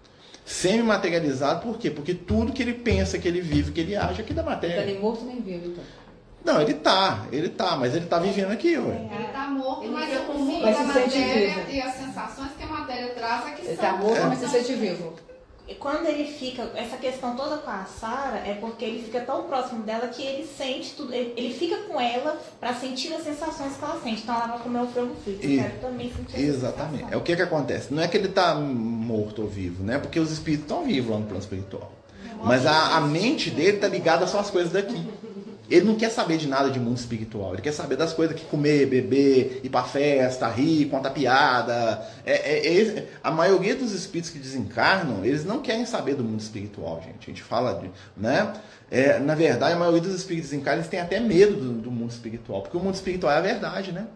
Semi-materializado, por quê? Porque tudo que ele pensa, que ele vive, que ele age é aqui da Não tá matéria. nem morto nem vivo, então. Não, ele tá, ele tá, mas ele tá vivendo aqui, ué. Ele tá morto, Ele mas fica o com mundo Mas da se sente matéria vivo. e as sensações que a matéria traz é que Ele são. tá morto, É. mas se sente vivo. E quando ele fica, essa questão toda com a Sara, é porque ele fica tão próximo dela que ele sente tudo, ele, ele fica com ela pra sentir as sensações que ela sente. Então ela vai comer o frango frito. Eu E- quero também sentir essa Exatamente. É sensação. o que que acontece. Não é que ele tá morto ou vivo, né? Porque os espíritos estão vivos lá no plano espiritual. Mas a, a mente dele tá ligada só às coisas daqui. Ele não quer saber de nada de mundo espiritual. Ele quer saber das coisas que comer, beber, ir pra festa, rir, contar piada. É, é- é esse- a maioria dos espíritos que desencarnam, eles não querem saber do mundo espiritual, gente. A gente fala de, né? É, na verdade, a maioria dos espíritos que desencarnam, eles têm até medo do, do mundo espiritual, porque o mundo espiritual é a verdade, né?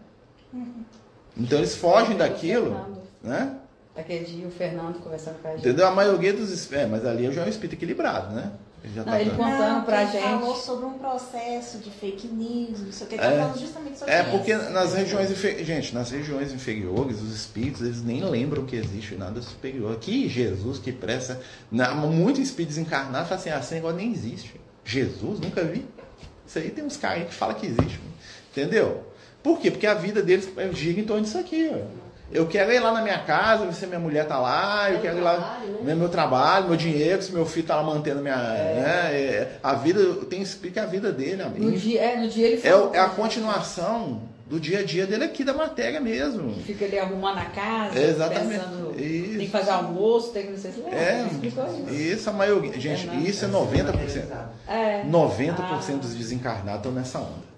Então eles fogem daquilo, né? Aquele dia o Fernando conversando com a gente. Entendeu? A maioria dos espíritos. É, mas ali já é um espírito equilibrado, né? Ele já Não, tá ele dando- contando Não, pra ele gente. falou sobre um processo de fake news, não sei o que, ele É. tá falando justamente sobre É isso. porque nas regiões inferiores, gente, nas regiões inferiores, os espíritos, eles nem lembram que existe nada superior. Que Jesus que presta, na, muitos espíritos encarnados falam assim, ah, esse negócio nem existe. Jesus, nunca vi. Isso aí tem uns caras aí que falam que existe. Entendeu? Por quê? Porque a vida deles gira em torno disso aqui, ó. Eu quero ir lá na minha casa, ver se minha mulher tá lá, eu É quero o ir lá trabalho, né? ver meu trabalho, meu dinheiro, se meu filho tá lá mantendo minha. Né, é, a vida, tem espírito que é a vida dele, amigo. No dia, é, no dia ele É, falou o- é a pra gente. continuação do dia a dia dele aqui, da matéria mesmo. Fica ali arrumando a casa, Exatamente. pensando, Isso. tem que fazer almoço, tem que não sei se É, ele explicou isso. isso a maioria. Gente, Fernando. isso é noventa por cento. É. noventa por cento Ah. dos desencarnados estão nessa onda.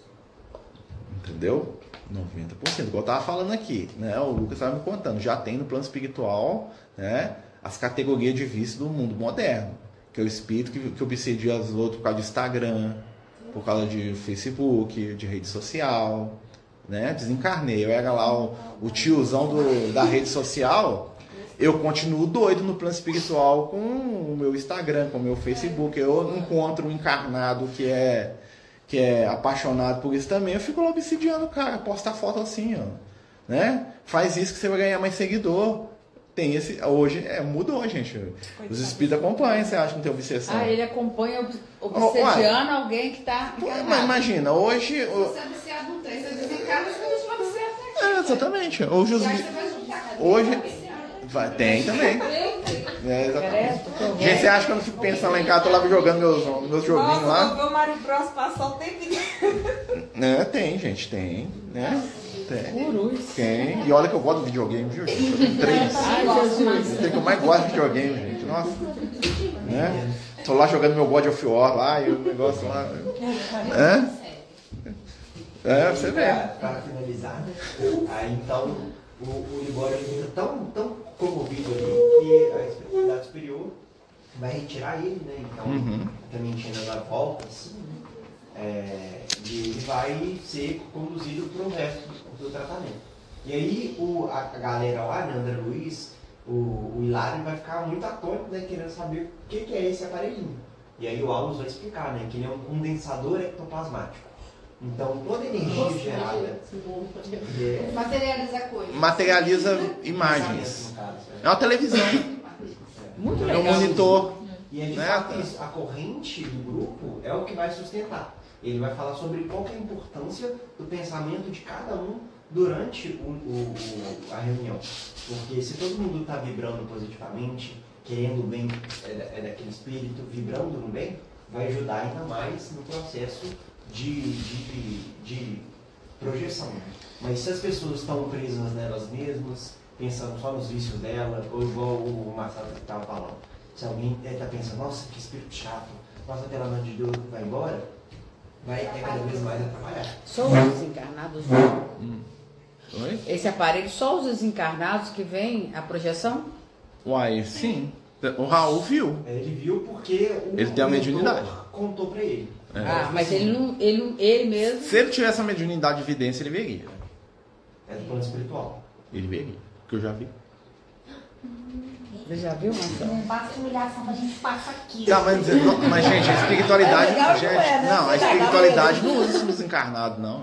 Entendeu? noventa por cento. Igual eu estava falando aqui, né? O Lucas estava me contando. Já tem no plano espiritual, né, as categorias de vício do mundo moderno. Que é o espírito que, que obsedia os outros por causa de Instagram, por causa de Facebook, de rede social. Né? Desencarnei. Eu era lá o, o tiozão do, da rede social. Eu continuo doido no plano espiritual com o meu Instagram, com o meu Facebook. Eu encontro um encarnado que é, que é apaixonado por isso também. Eu fico lá obsidiando o cara, posta foto assim, ó. Né? Faz isso que você vai ganhar mais seguidor. Tem esse. Hoje é, mudou, gente. Os espíritos acompanham, você acha que não tem obsessão? Ah, ele acompanha ob- obsediando alguém que tá Pô, encarnado. mas imagina, hoje. o- Você é viciado no trem, você desencarna, você continua viciado aqui. É, exatamente. Hoje os. E aí você vai juntar. Hoje- Viciado. Vai, tem também. É, exatamente. Credo, que horror. Gente, você acha que eu não fico pensando lá em casa, tô lá jogando meus, meus joguinhos Nossa, lá? vou ver o Mario Bros passar o tempo inteiro. Né, tem, gente, tem. Né? Tem. Urus. Tem. E olha que eu gosto do videogame, viu, gente? Eu tenho três. Ai, Jesus. Tem que eu mais gosto de videogame, gente. Nossa. Né? Tô lá jogando meu God of War lá e o negócio lá. É? É, você vê. Para finalizar, né? Aí então o, o Libório ele fica tão, tão comovido ali que a espiritualidade superior vai retirar ele, né? Então Uhum. a Clementina ela volta assim, né? É, e ele vai ser conduzido para o resto do, do tratamento. E aí o, a, a galera lá, né, André Luiz, o, o Hilário vai ficar muito atônito, né, querendo saber o que, que é esse aparelhinho. E aí o Alves vai explicar, né, que ele é um condensador ectoplasmático. Então toda a energia gerada é, Materializa coisas. Materializa imagens. no caso, É uma televisão. Muito É um legal. monitor. E ele Né? fala isso, a corrente do grupo é o que vai sustentar. Ele vai falar sobre qual que é a importância do pensamento de cada um durante o, o, o, a reunião. Porque se todo mundo está vibrando positivamente, querendo o bem é, da, é daquele espírito, vibrando no bem, vai ajudar ainda mais no processo de, de, de projeção. Mas se as pessoas estão presas nelas mesmas, pensando só nos vícios dela, ou igual o Marcelo estava falando, se alguém está pensando, nossa, que espírito chato, nossa, pelo amor de Deus, vai embora, vai é cada vez mais atrapalhar. Só os desencarnados não. Hum. Oi? Esse aparelho, só os desencarnados que vem a projeção? Uai, sim. O Raul viu. Ele viu porque o Ele tem a mediunidade. mentor contou para ele. É. Ah, mas ele não, ele, não- ele mesmo. Se ele tivesse a mediunidade de evidência, ele veria. É do plano espiritual. Ele veria. Porque eu já vi. Você já viu, Marcelo? Não basta humilhação pra gente passar aqui. Tá, mas, não, mas gente, a espiritualidade. É legal, gente, não é, né? não, a Você espiritualidade caga não usa isso nos encarnados, não.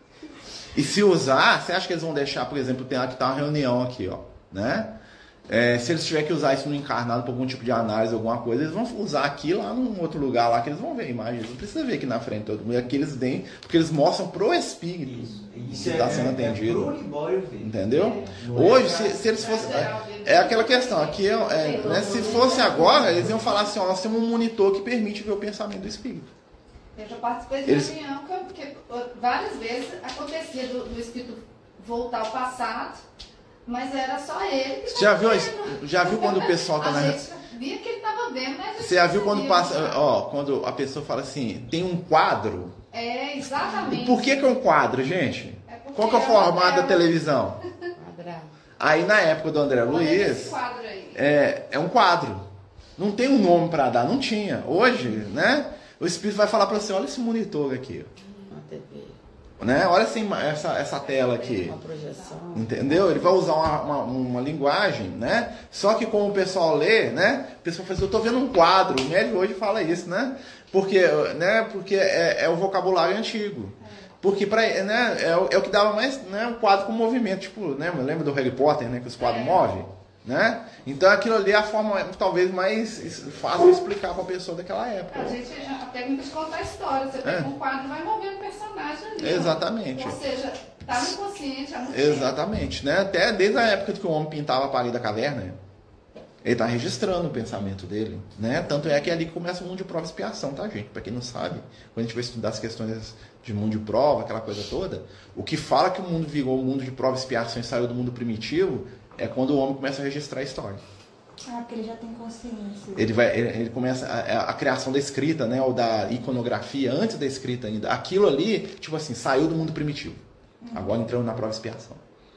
E se usar, você acha que eles vão deixar, por exemplo, tem aqui tá uma reunião aqui, ó, né? É, se eles tiverem que usar isso no encarnado para algum tipo de análise, alguma coisa, eles vão usar aqui lá num outro lugar lá que eles vão ver a imagem. Eles não precisa ver aqui na frente todo mundo. Aqui eles veem, porque eles mostram pro espírito Isso. que Isso está sendo atendido. É pro Libório ver. Entendeu? Não é Hoje, pra- se, se eles fossem. É, é aquela questão, aqui é, é, né, se fosse agora, eles iam falar assim, ó, nós temos um monitor que permite ver o pensamento do espírito. Eu já participei de Eles- reunião que, porque várias vezes acontecia do, do espírito voltar ao passado, mas era só ele que Você já estava viu, vendo. a- já viu quando o pessoal tá A na. gente via que ele estava vendo, mas a gente Você já viu não quando via. passa. Ó, quando a pessoa fala assim, tem um quadro. É, exatamente. Por que, que é um quadro, gente? É porque Qual que é o é formato uma da televisão? Quadrado. Aí na época do André Olha esse Luiz, quadro aí. é, é um quadro. Não tem um nome pra dar, não tinha. Hoje, né? O espírito vai falar pra você, olha esse monitor aqui. Uma T V. Né? Olha essa, ima- essa, essa tela aqui. Uma projeção. Entendeu? Ele vai usar uma, uma, uma linguagem, né? Só que como o pessoal lê, né? O pessoal fala assim, eu tô vendo um quadro. O médico hoje fala isso, né? Porque, né? Porque é, é o vocabulário antigo. Porque pra, né? é, o, é o que dava mais, né? Um quadro com movimento. Tipo, né? Lembra do Harry Potter, né? Que os quadros movem, né? Então aquilo ali é a forma talvez mais fácil de explicar pra pessoa daquela época. A gente a técnica de contar a história. Você pega É. um quadro e vai movendo o personagem ali. ó. Exatamente. Ou seja, tá no inconsciente há muito Exatamente, né? Até desde a época que o homem pintava a parede da caverna, ele está registrando o pensamento dele, né? Tanto é que é ali que começa o mundo de prova e expiação, tá, gente? Para quem não sabe, quando a gente vai estudar as questões de mundo de prova, aquela coisa toda, o que fala que o mundo virou um mundo de prova e expiação e saiu do mundo primitivo é quando o homem começa a registrar a história. Ah, porque ele já tem consciência. Ele vai, ele, ele começa a, a criação da escrita, né? Ou da iconografia antes da escrita ainda. Aquilo ali, tipo assim, saiu do mundo primitivo. Agora entrando na prova e expiação.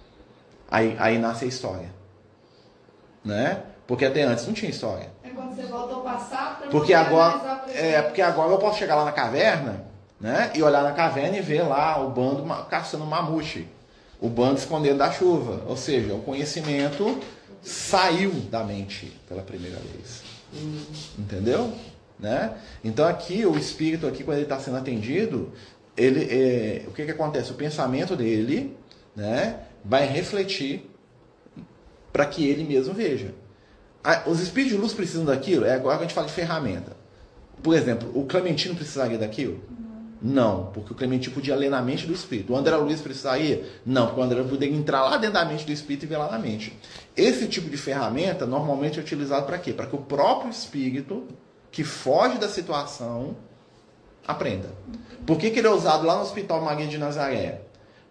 Aí, aí nasce a história, né? Porque até antes não tinha história. É quando você volta ao passado para Porque agora, é, porque agora eu posso chegar lá na caverna, né? E olhar na caverna e ver lá o bando ma- caçando mamute, o bando escondendo da chuva. Ou seja, o conhecimento saiu da mente pela primeira vez. Entendeu? Né? Então aqui o espírito aqui quando ele está sendo atendido, ele, é, o que que acontece? O pensamento dele, né, vai refletir para que ele mesmo veja. Ah, os espíritos de luz precisam daquilo? É agora que a gente fala de ferramenta. Por exemplo, o Clementino precisaria daquilo? Não, porque o Clementino podia ler na mente do espírito. O André Luiz precisaria? Não, porque o André poderia entrar lá dentro da mente do espírito e ver lá na mente. Esse tipo de ferramenta normalmente é utilizado para quê? Para que o próprio espírito que foge da situação aprenda. Por que, que ele é usado lá no Hospital Maria de Nazaré?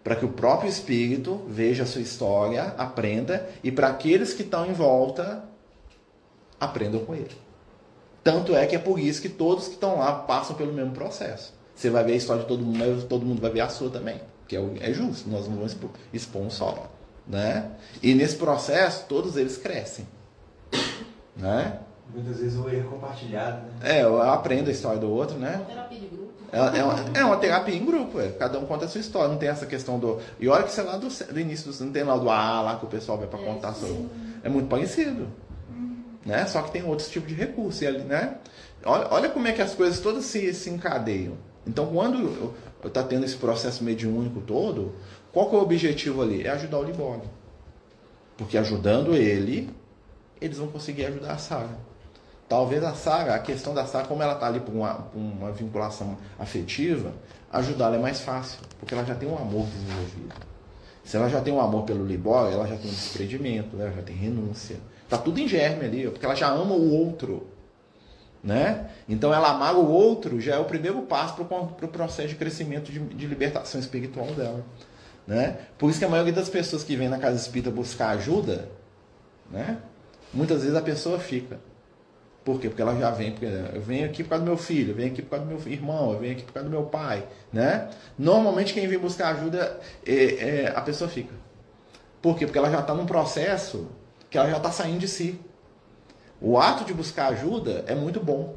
para que o próprio espírito veja a sua história, aprenda, e para aqueles que estão em volta aprendam com ele. Tanto é que é por isso que todos que estão lá passam pelo mesmo processo. Você vai ver a história de todo mundo, mas todo mundo vai ver a sua também, que é, o, é justo, nós não vamos expor, expor um só. Né? E nesse processo, todos eles crescem. Né? Muitas vezes o erro é compartilhado, né? É, eu aprendo a história do outro, né? Uma terapia de grupo. É, é, uma, é uma terapia em grupo, é. Cada um conta a sua história, não tem essa questão do... E olha que sei lá do, do início, do, não tem lá do A lá que o pessoal vai para É, contar sobre. sim. É muito parecido. Né? Só que tem outros tipos de recursos. E ali, né? olha, olha como é que as coisas todas se, se encadeiam. Então, quando está tendo esse processo mediúnico todo, qual que é o objetivo ali? É ajudar o Libório. Porque ajudando ele, eles vão conseguir ajudar a Sara. Talvez a Sara, a questão da Sara, como ela está ali por uma, por uma vinculação afetiva, ajudá-la é mais fácil, porque ela já tem um amor desenvolvido. Se ela já tem um amor pelo Libório, ela já tem um desprendimento, ela já tem renúncia. Está tudo em germe ali, porque ela já ama o outro. Né? Então ela amar o outro já é o primeiro passo para o pro processo de crescimento de, de libertação espiritual dela. Né? Por isso que a maioria das pessoas que vem na casa espírita buscar ajuda, né? Muitas vezes a pessoa fica. Por quê? Porque ela já vem, porque eu venho aqui por causa do meu filho, eu venho aqui por causa do meu irmão, eu venho aqui por causa do meu pai. Né? Normalmente quem vem buscar ajuda, é, é, a pessoa fica. Por quê? Porque ela já está num processo que ela já está saindo de si. O ato de buscar ajuda é muito bom.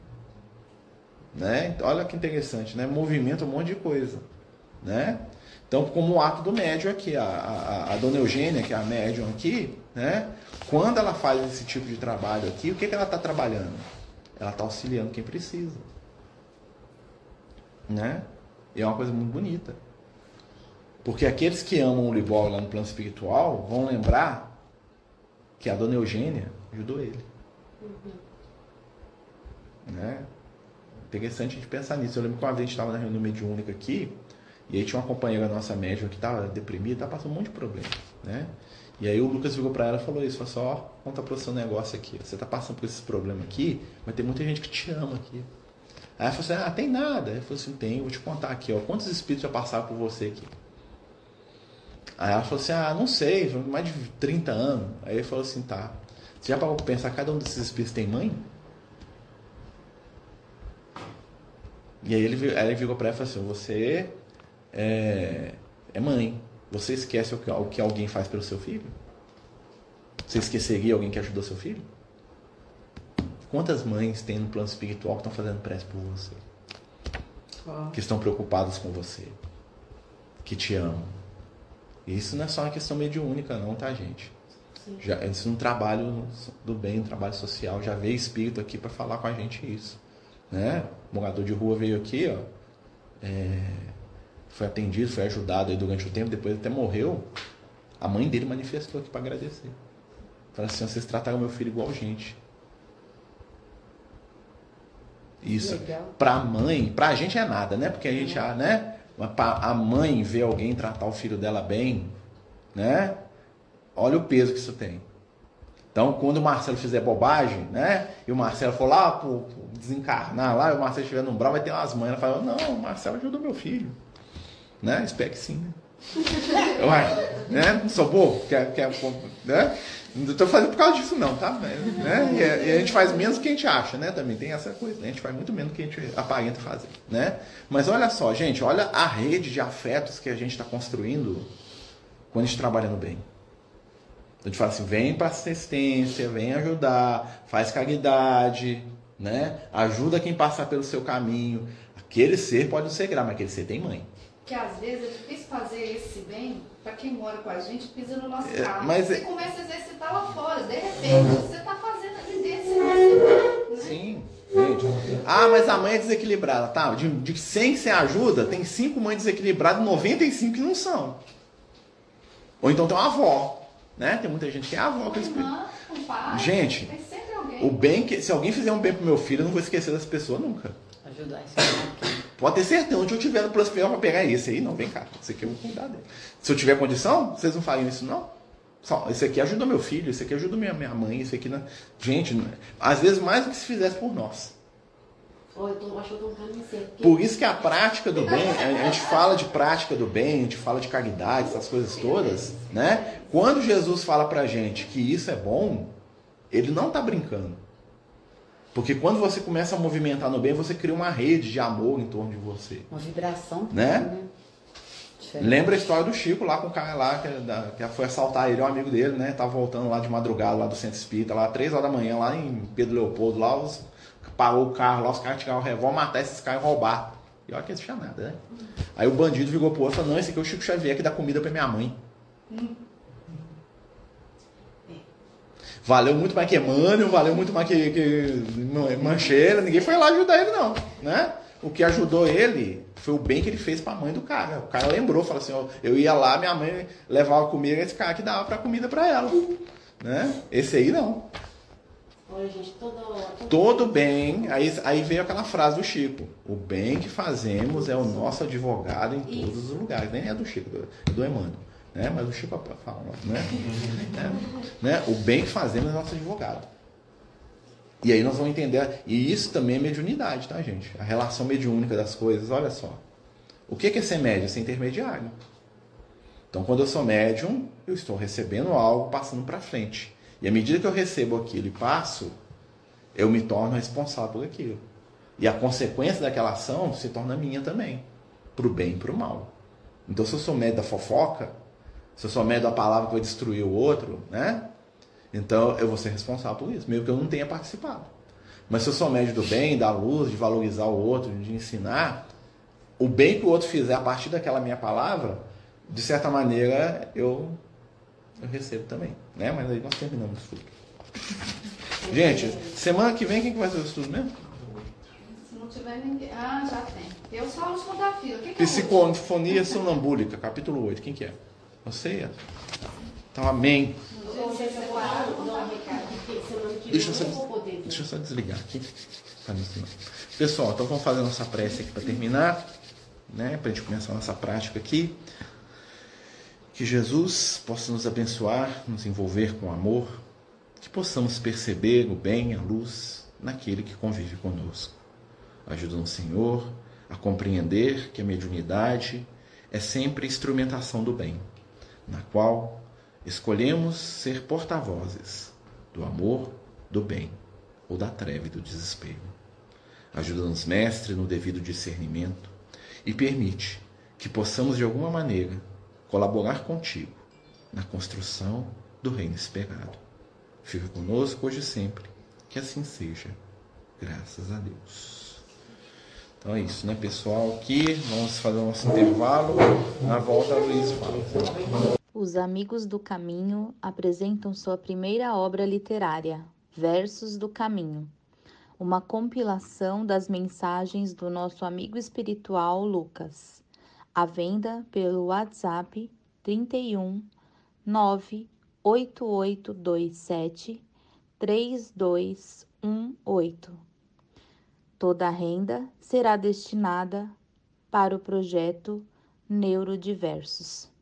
Né? Então, olha que interessante, né? Movimenta um monte de coisa. Né? Então, como o ato do médium aqui, a, a, a dona Eugênia, que é a médium aqui, né? Quando ela faz esse tipo de trabalho aqui, o que, que ela está trabalhando? Ela está auxiliando quem precisa. Né? E é uma coisa muito bonita. Porque aqueles que amam o Libório lá no plano espiritual vão lembrar que a dona Eugênia ajudou ele. Uhum. Né? Interessante a gente pensar nisso. Eu lembro que uma vez a gente estava na reunião mediúnica aqui, e aí tinha uma companheira nossa médium que estava deprimida, estava passando um monte de problema. Né? E aí o Lucas virou para ela e falou isso, falou assim, ó, conta para o seu negócio aqui. Você está passando por esses problemas aqui, vai ter muita gente que te ama aqui. Aí ela falou assim, ah, tem nada. Aí ele falou assim, tem, eu vou te contar aqui, ó, quantos espíritos já passaram por você aqui? Aí ela falou assim, ah, não sei, mais de trinta anos. Aí ele falou assim, tá. Você já parou para pensar, cada um desses espíritos tem mãe? E aí ele, aí ele virou para ela e falou assim, você é, é mãe. Você esquece o que, o que alguém faz pelo seu filho? Você esqueceria alguém que ajudou seu filho? Quantas mães tem no plano espiritual que estão fazendo prece por você? Oh. Que estão preocupadas com você? Que te amam? E isso não é só uma questão mediúnica não, tá, gente? Já, isso é um trabalho do bem, um trabalho social. Já veio espírito aqui para falar com a gente isso. Né? O morador de rua veio aqui, ó, é, foi atendido, foi ajudado aí durante o tempo, depois até morreu. A mãe dele manifestou aqui para agradecer. Falou assim, vocês trataram meu filho igual gente. Isso, para a mãe, para a gente é nada, né? Porque a gente, uhum. né? Mas para a mãe ver alguém tratar o filho dela bem, né? Olha o peso que isso tem. Então, quando o Marcelo fizer bobagem, né? E o Marcelo for lá pro, pro desencarnar lá, e o Marcelo estiver num brau, vai ter umas mães. Ela fala, não, o Marcelo ajudou meu filho. Né? Espero que sim, né? Ué, né? Não sou bobo? Quer, quer, né? Não estou fazendo por causa disso não, tá? Né? E, a, e a gente faz menos do que a gente acha, né? Também tem essa coisa, né? A gente faz muito menos do que a gente aparenta fazer, né? Mas olha só, gente, olha a rede de afetos que a gente está construindo quando a gente trabalha no bem. A gente fala assim, vem para assistência, vem ajudar, faz caridade, né? Ajuda quem passar pelo seu caminho. Aquele ser pode não ser grave, mas aquele ser tem mãe. Que às vezes é difícil fazer esse bem para quem mora com a gente, pisa no nosso carro. É, mas você é... começa a exercitar lá fora, de repente você está fazendo ali dentro, você vai. Sim, gente. Ah, mas a mãe é desequilibrada, tá? De, de cem que você ajuda, tem cinco mães desequilibradas e noventa e cinco que não são. Ou então tem uma avó. Né? Tem muita gente que é avó. Que irmã, um pai, gente, tem sempre alguém. O bem que, se alguém fizer um bem pro meu filho, eu não vou esquecer dessa pessoa nunca. Ajudar esse Pode ter certeza, onde eu tiver no plano superior para pegar esse aí, não, vem cá, esse aqui eu vou cuidar dele. Se eu tiver condição, vocês não fariam isso não? Só, esse aqui ajuda meu filho, esse aqui ajuda minha, minha mãe, esse aqui... Não... Gente, às vezes mais do que se fizesse por nós. Ó, eu tô, acho que eu tô no caminho certo. porque- Por isso que a prática do bem, a a gente fala de prática do bem, a gente fala de caridade, essas coisas todas, né? Quando Jesus fala pra gente que isso é bom, ele não tá brincando. Porque quando você começa a movimentar no bem, você cria uma rede de amor em torno de você. Uma vibração. Né? também, Diferente. Lembra a história do Chico lá com o cara lá que, da- que foi assaltar ele, é um amigo dele, né? Tava voltando lá de madrugada, lá do Centro Espírita, lá três horas da manhã, lá em Pedro Leopoldo, lá os, parou o carro lá, os caras tiraram o revólver, matar esses caras e roubar. E olha que eles tinham nada, né? Aí o bandido virou pro outro e falou, não, esse aqui é o Chico Xavier que dá comida pra minha mãe. Valeu muito mais que Emmanuel, valeu muito mais que, que Mancheira, ninguém foi lá ajudar ele não, né? O que ajudou ele foi o bem que ele fez pra mãe do cara. O cara lembrou, falou assim, ó, eu ia lá, minha mãe levava comida, esse cara que dava pra comida pra ela, né? Esse aí não. Olha, gente, toda hora. Todo bem, aí, aí veio aquela frase do Chico, o bem que fazemos é o nosso advogado em todos os lugares, nem é do Chico, é do Emmanuel. Né? Mas o Chico fala, né? é, né? O bem que fazemos é nosso advogado. E aí nós vamos entender, e isso também é mediunidade, tá, gente? A relação mediúnica das coisas, olha só. O que é ser médium? É ser intermediário. Então, quando eu sou médium, eu estou recebendo algo, passando para frente. E à medida que eu recebo aquilo e passo, eu me torno responsável por aquilo. E a consequência daquela ação se torna minha também, para o bem e para o mal. Então, se eu sou médium da fofoca, se eu sou médium da palavra que vai destruir o outro, né? Então eu vou ser responsável por isso, mesmo que eu não tenha participado. Mas se eu sou médium do bem, da luz, de valorizar o outro, de ensinar, o bem que o outro fizer a partir daquela minha palavra, de certa maneira eu, eu recebo também. Né? Mas aí nós terminamos o estudo. Gente, semana que vem quem que vai fazer o estudo mesmo? Se não tiver ninguém. Ah, já tem. Eu sou a última da fila. O que, que é Psicofonia sonambúlica, capítulo oito. Quem que é? Você? Então, amém. Vocês separaram, dá um recado, porque semana que vem Deixa eu eu só, não vou poder. deixa eu só desligar aqui. Pra não ensinar. Pessoal, então vamos fazer a nossa prece aqui para terminar, né? Para a gente começar a nossa prática aqui. Que Jesus possa nos abençoar, nos envolver com amor, que possamos perceber o bem, a luz naquele que convive conosco. Ajuda-nos, Senhor, a compreender que a mediunidade é sempre instrumentação do bem, na qual escolhemos ser porta-vozes do amor, do bem ou da treva e do desespero. Ajuda-nos, Mestre, no devido discernimento e permite que possamos, de alguma maneira, colaborar contigo na construção do reino esperado. Fica conosco hoje e sempre, que assim seja. Graças a Deus. Então é isso, né, pessoal? Aqui vamos fazer o nosso intervalo. Na volta, a Luiz fala. Os Amigos do Caminho apresentam sua primeira obra literária, Versos do Caminho, uma compilação das mensagens do nosso amigo espiritual Lucas, à venda pelo WhatsApp trinta e um, nove oito oito dois sete, três dois um oito. Toda a renda será destinada para o projeto Neurodiversos.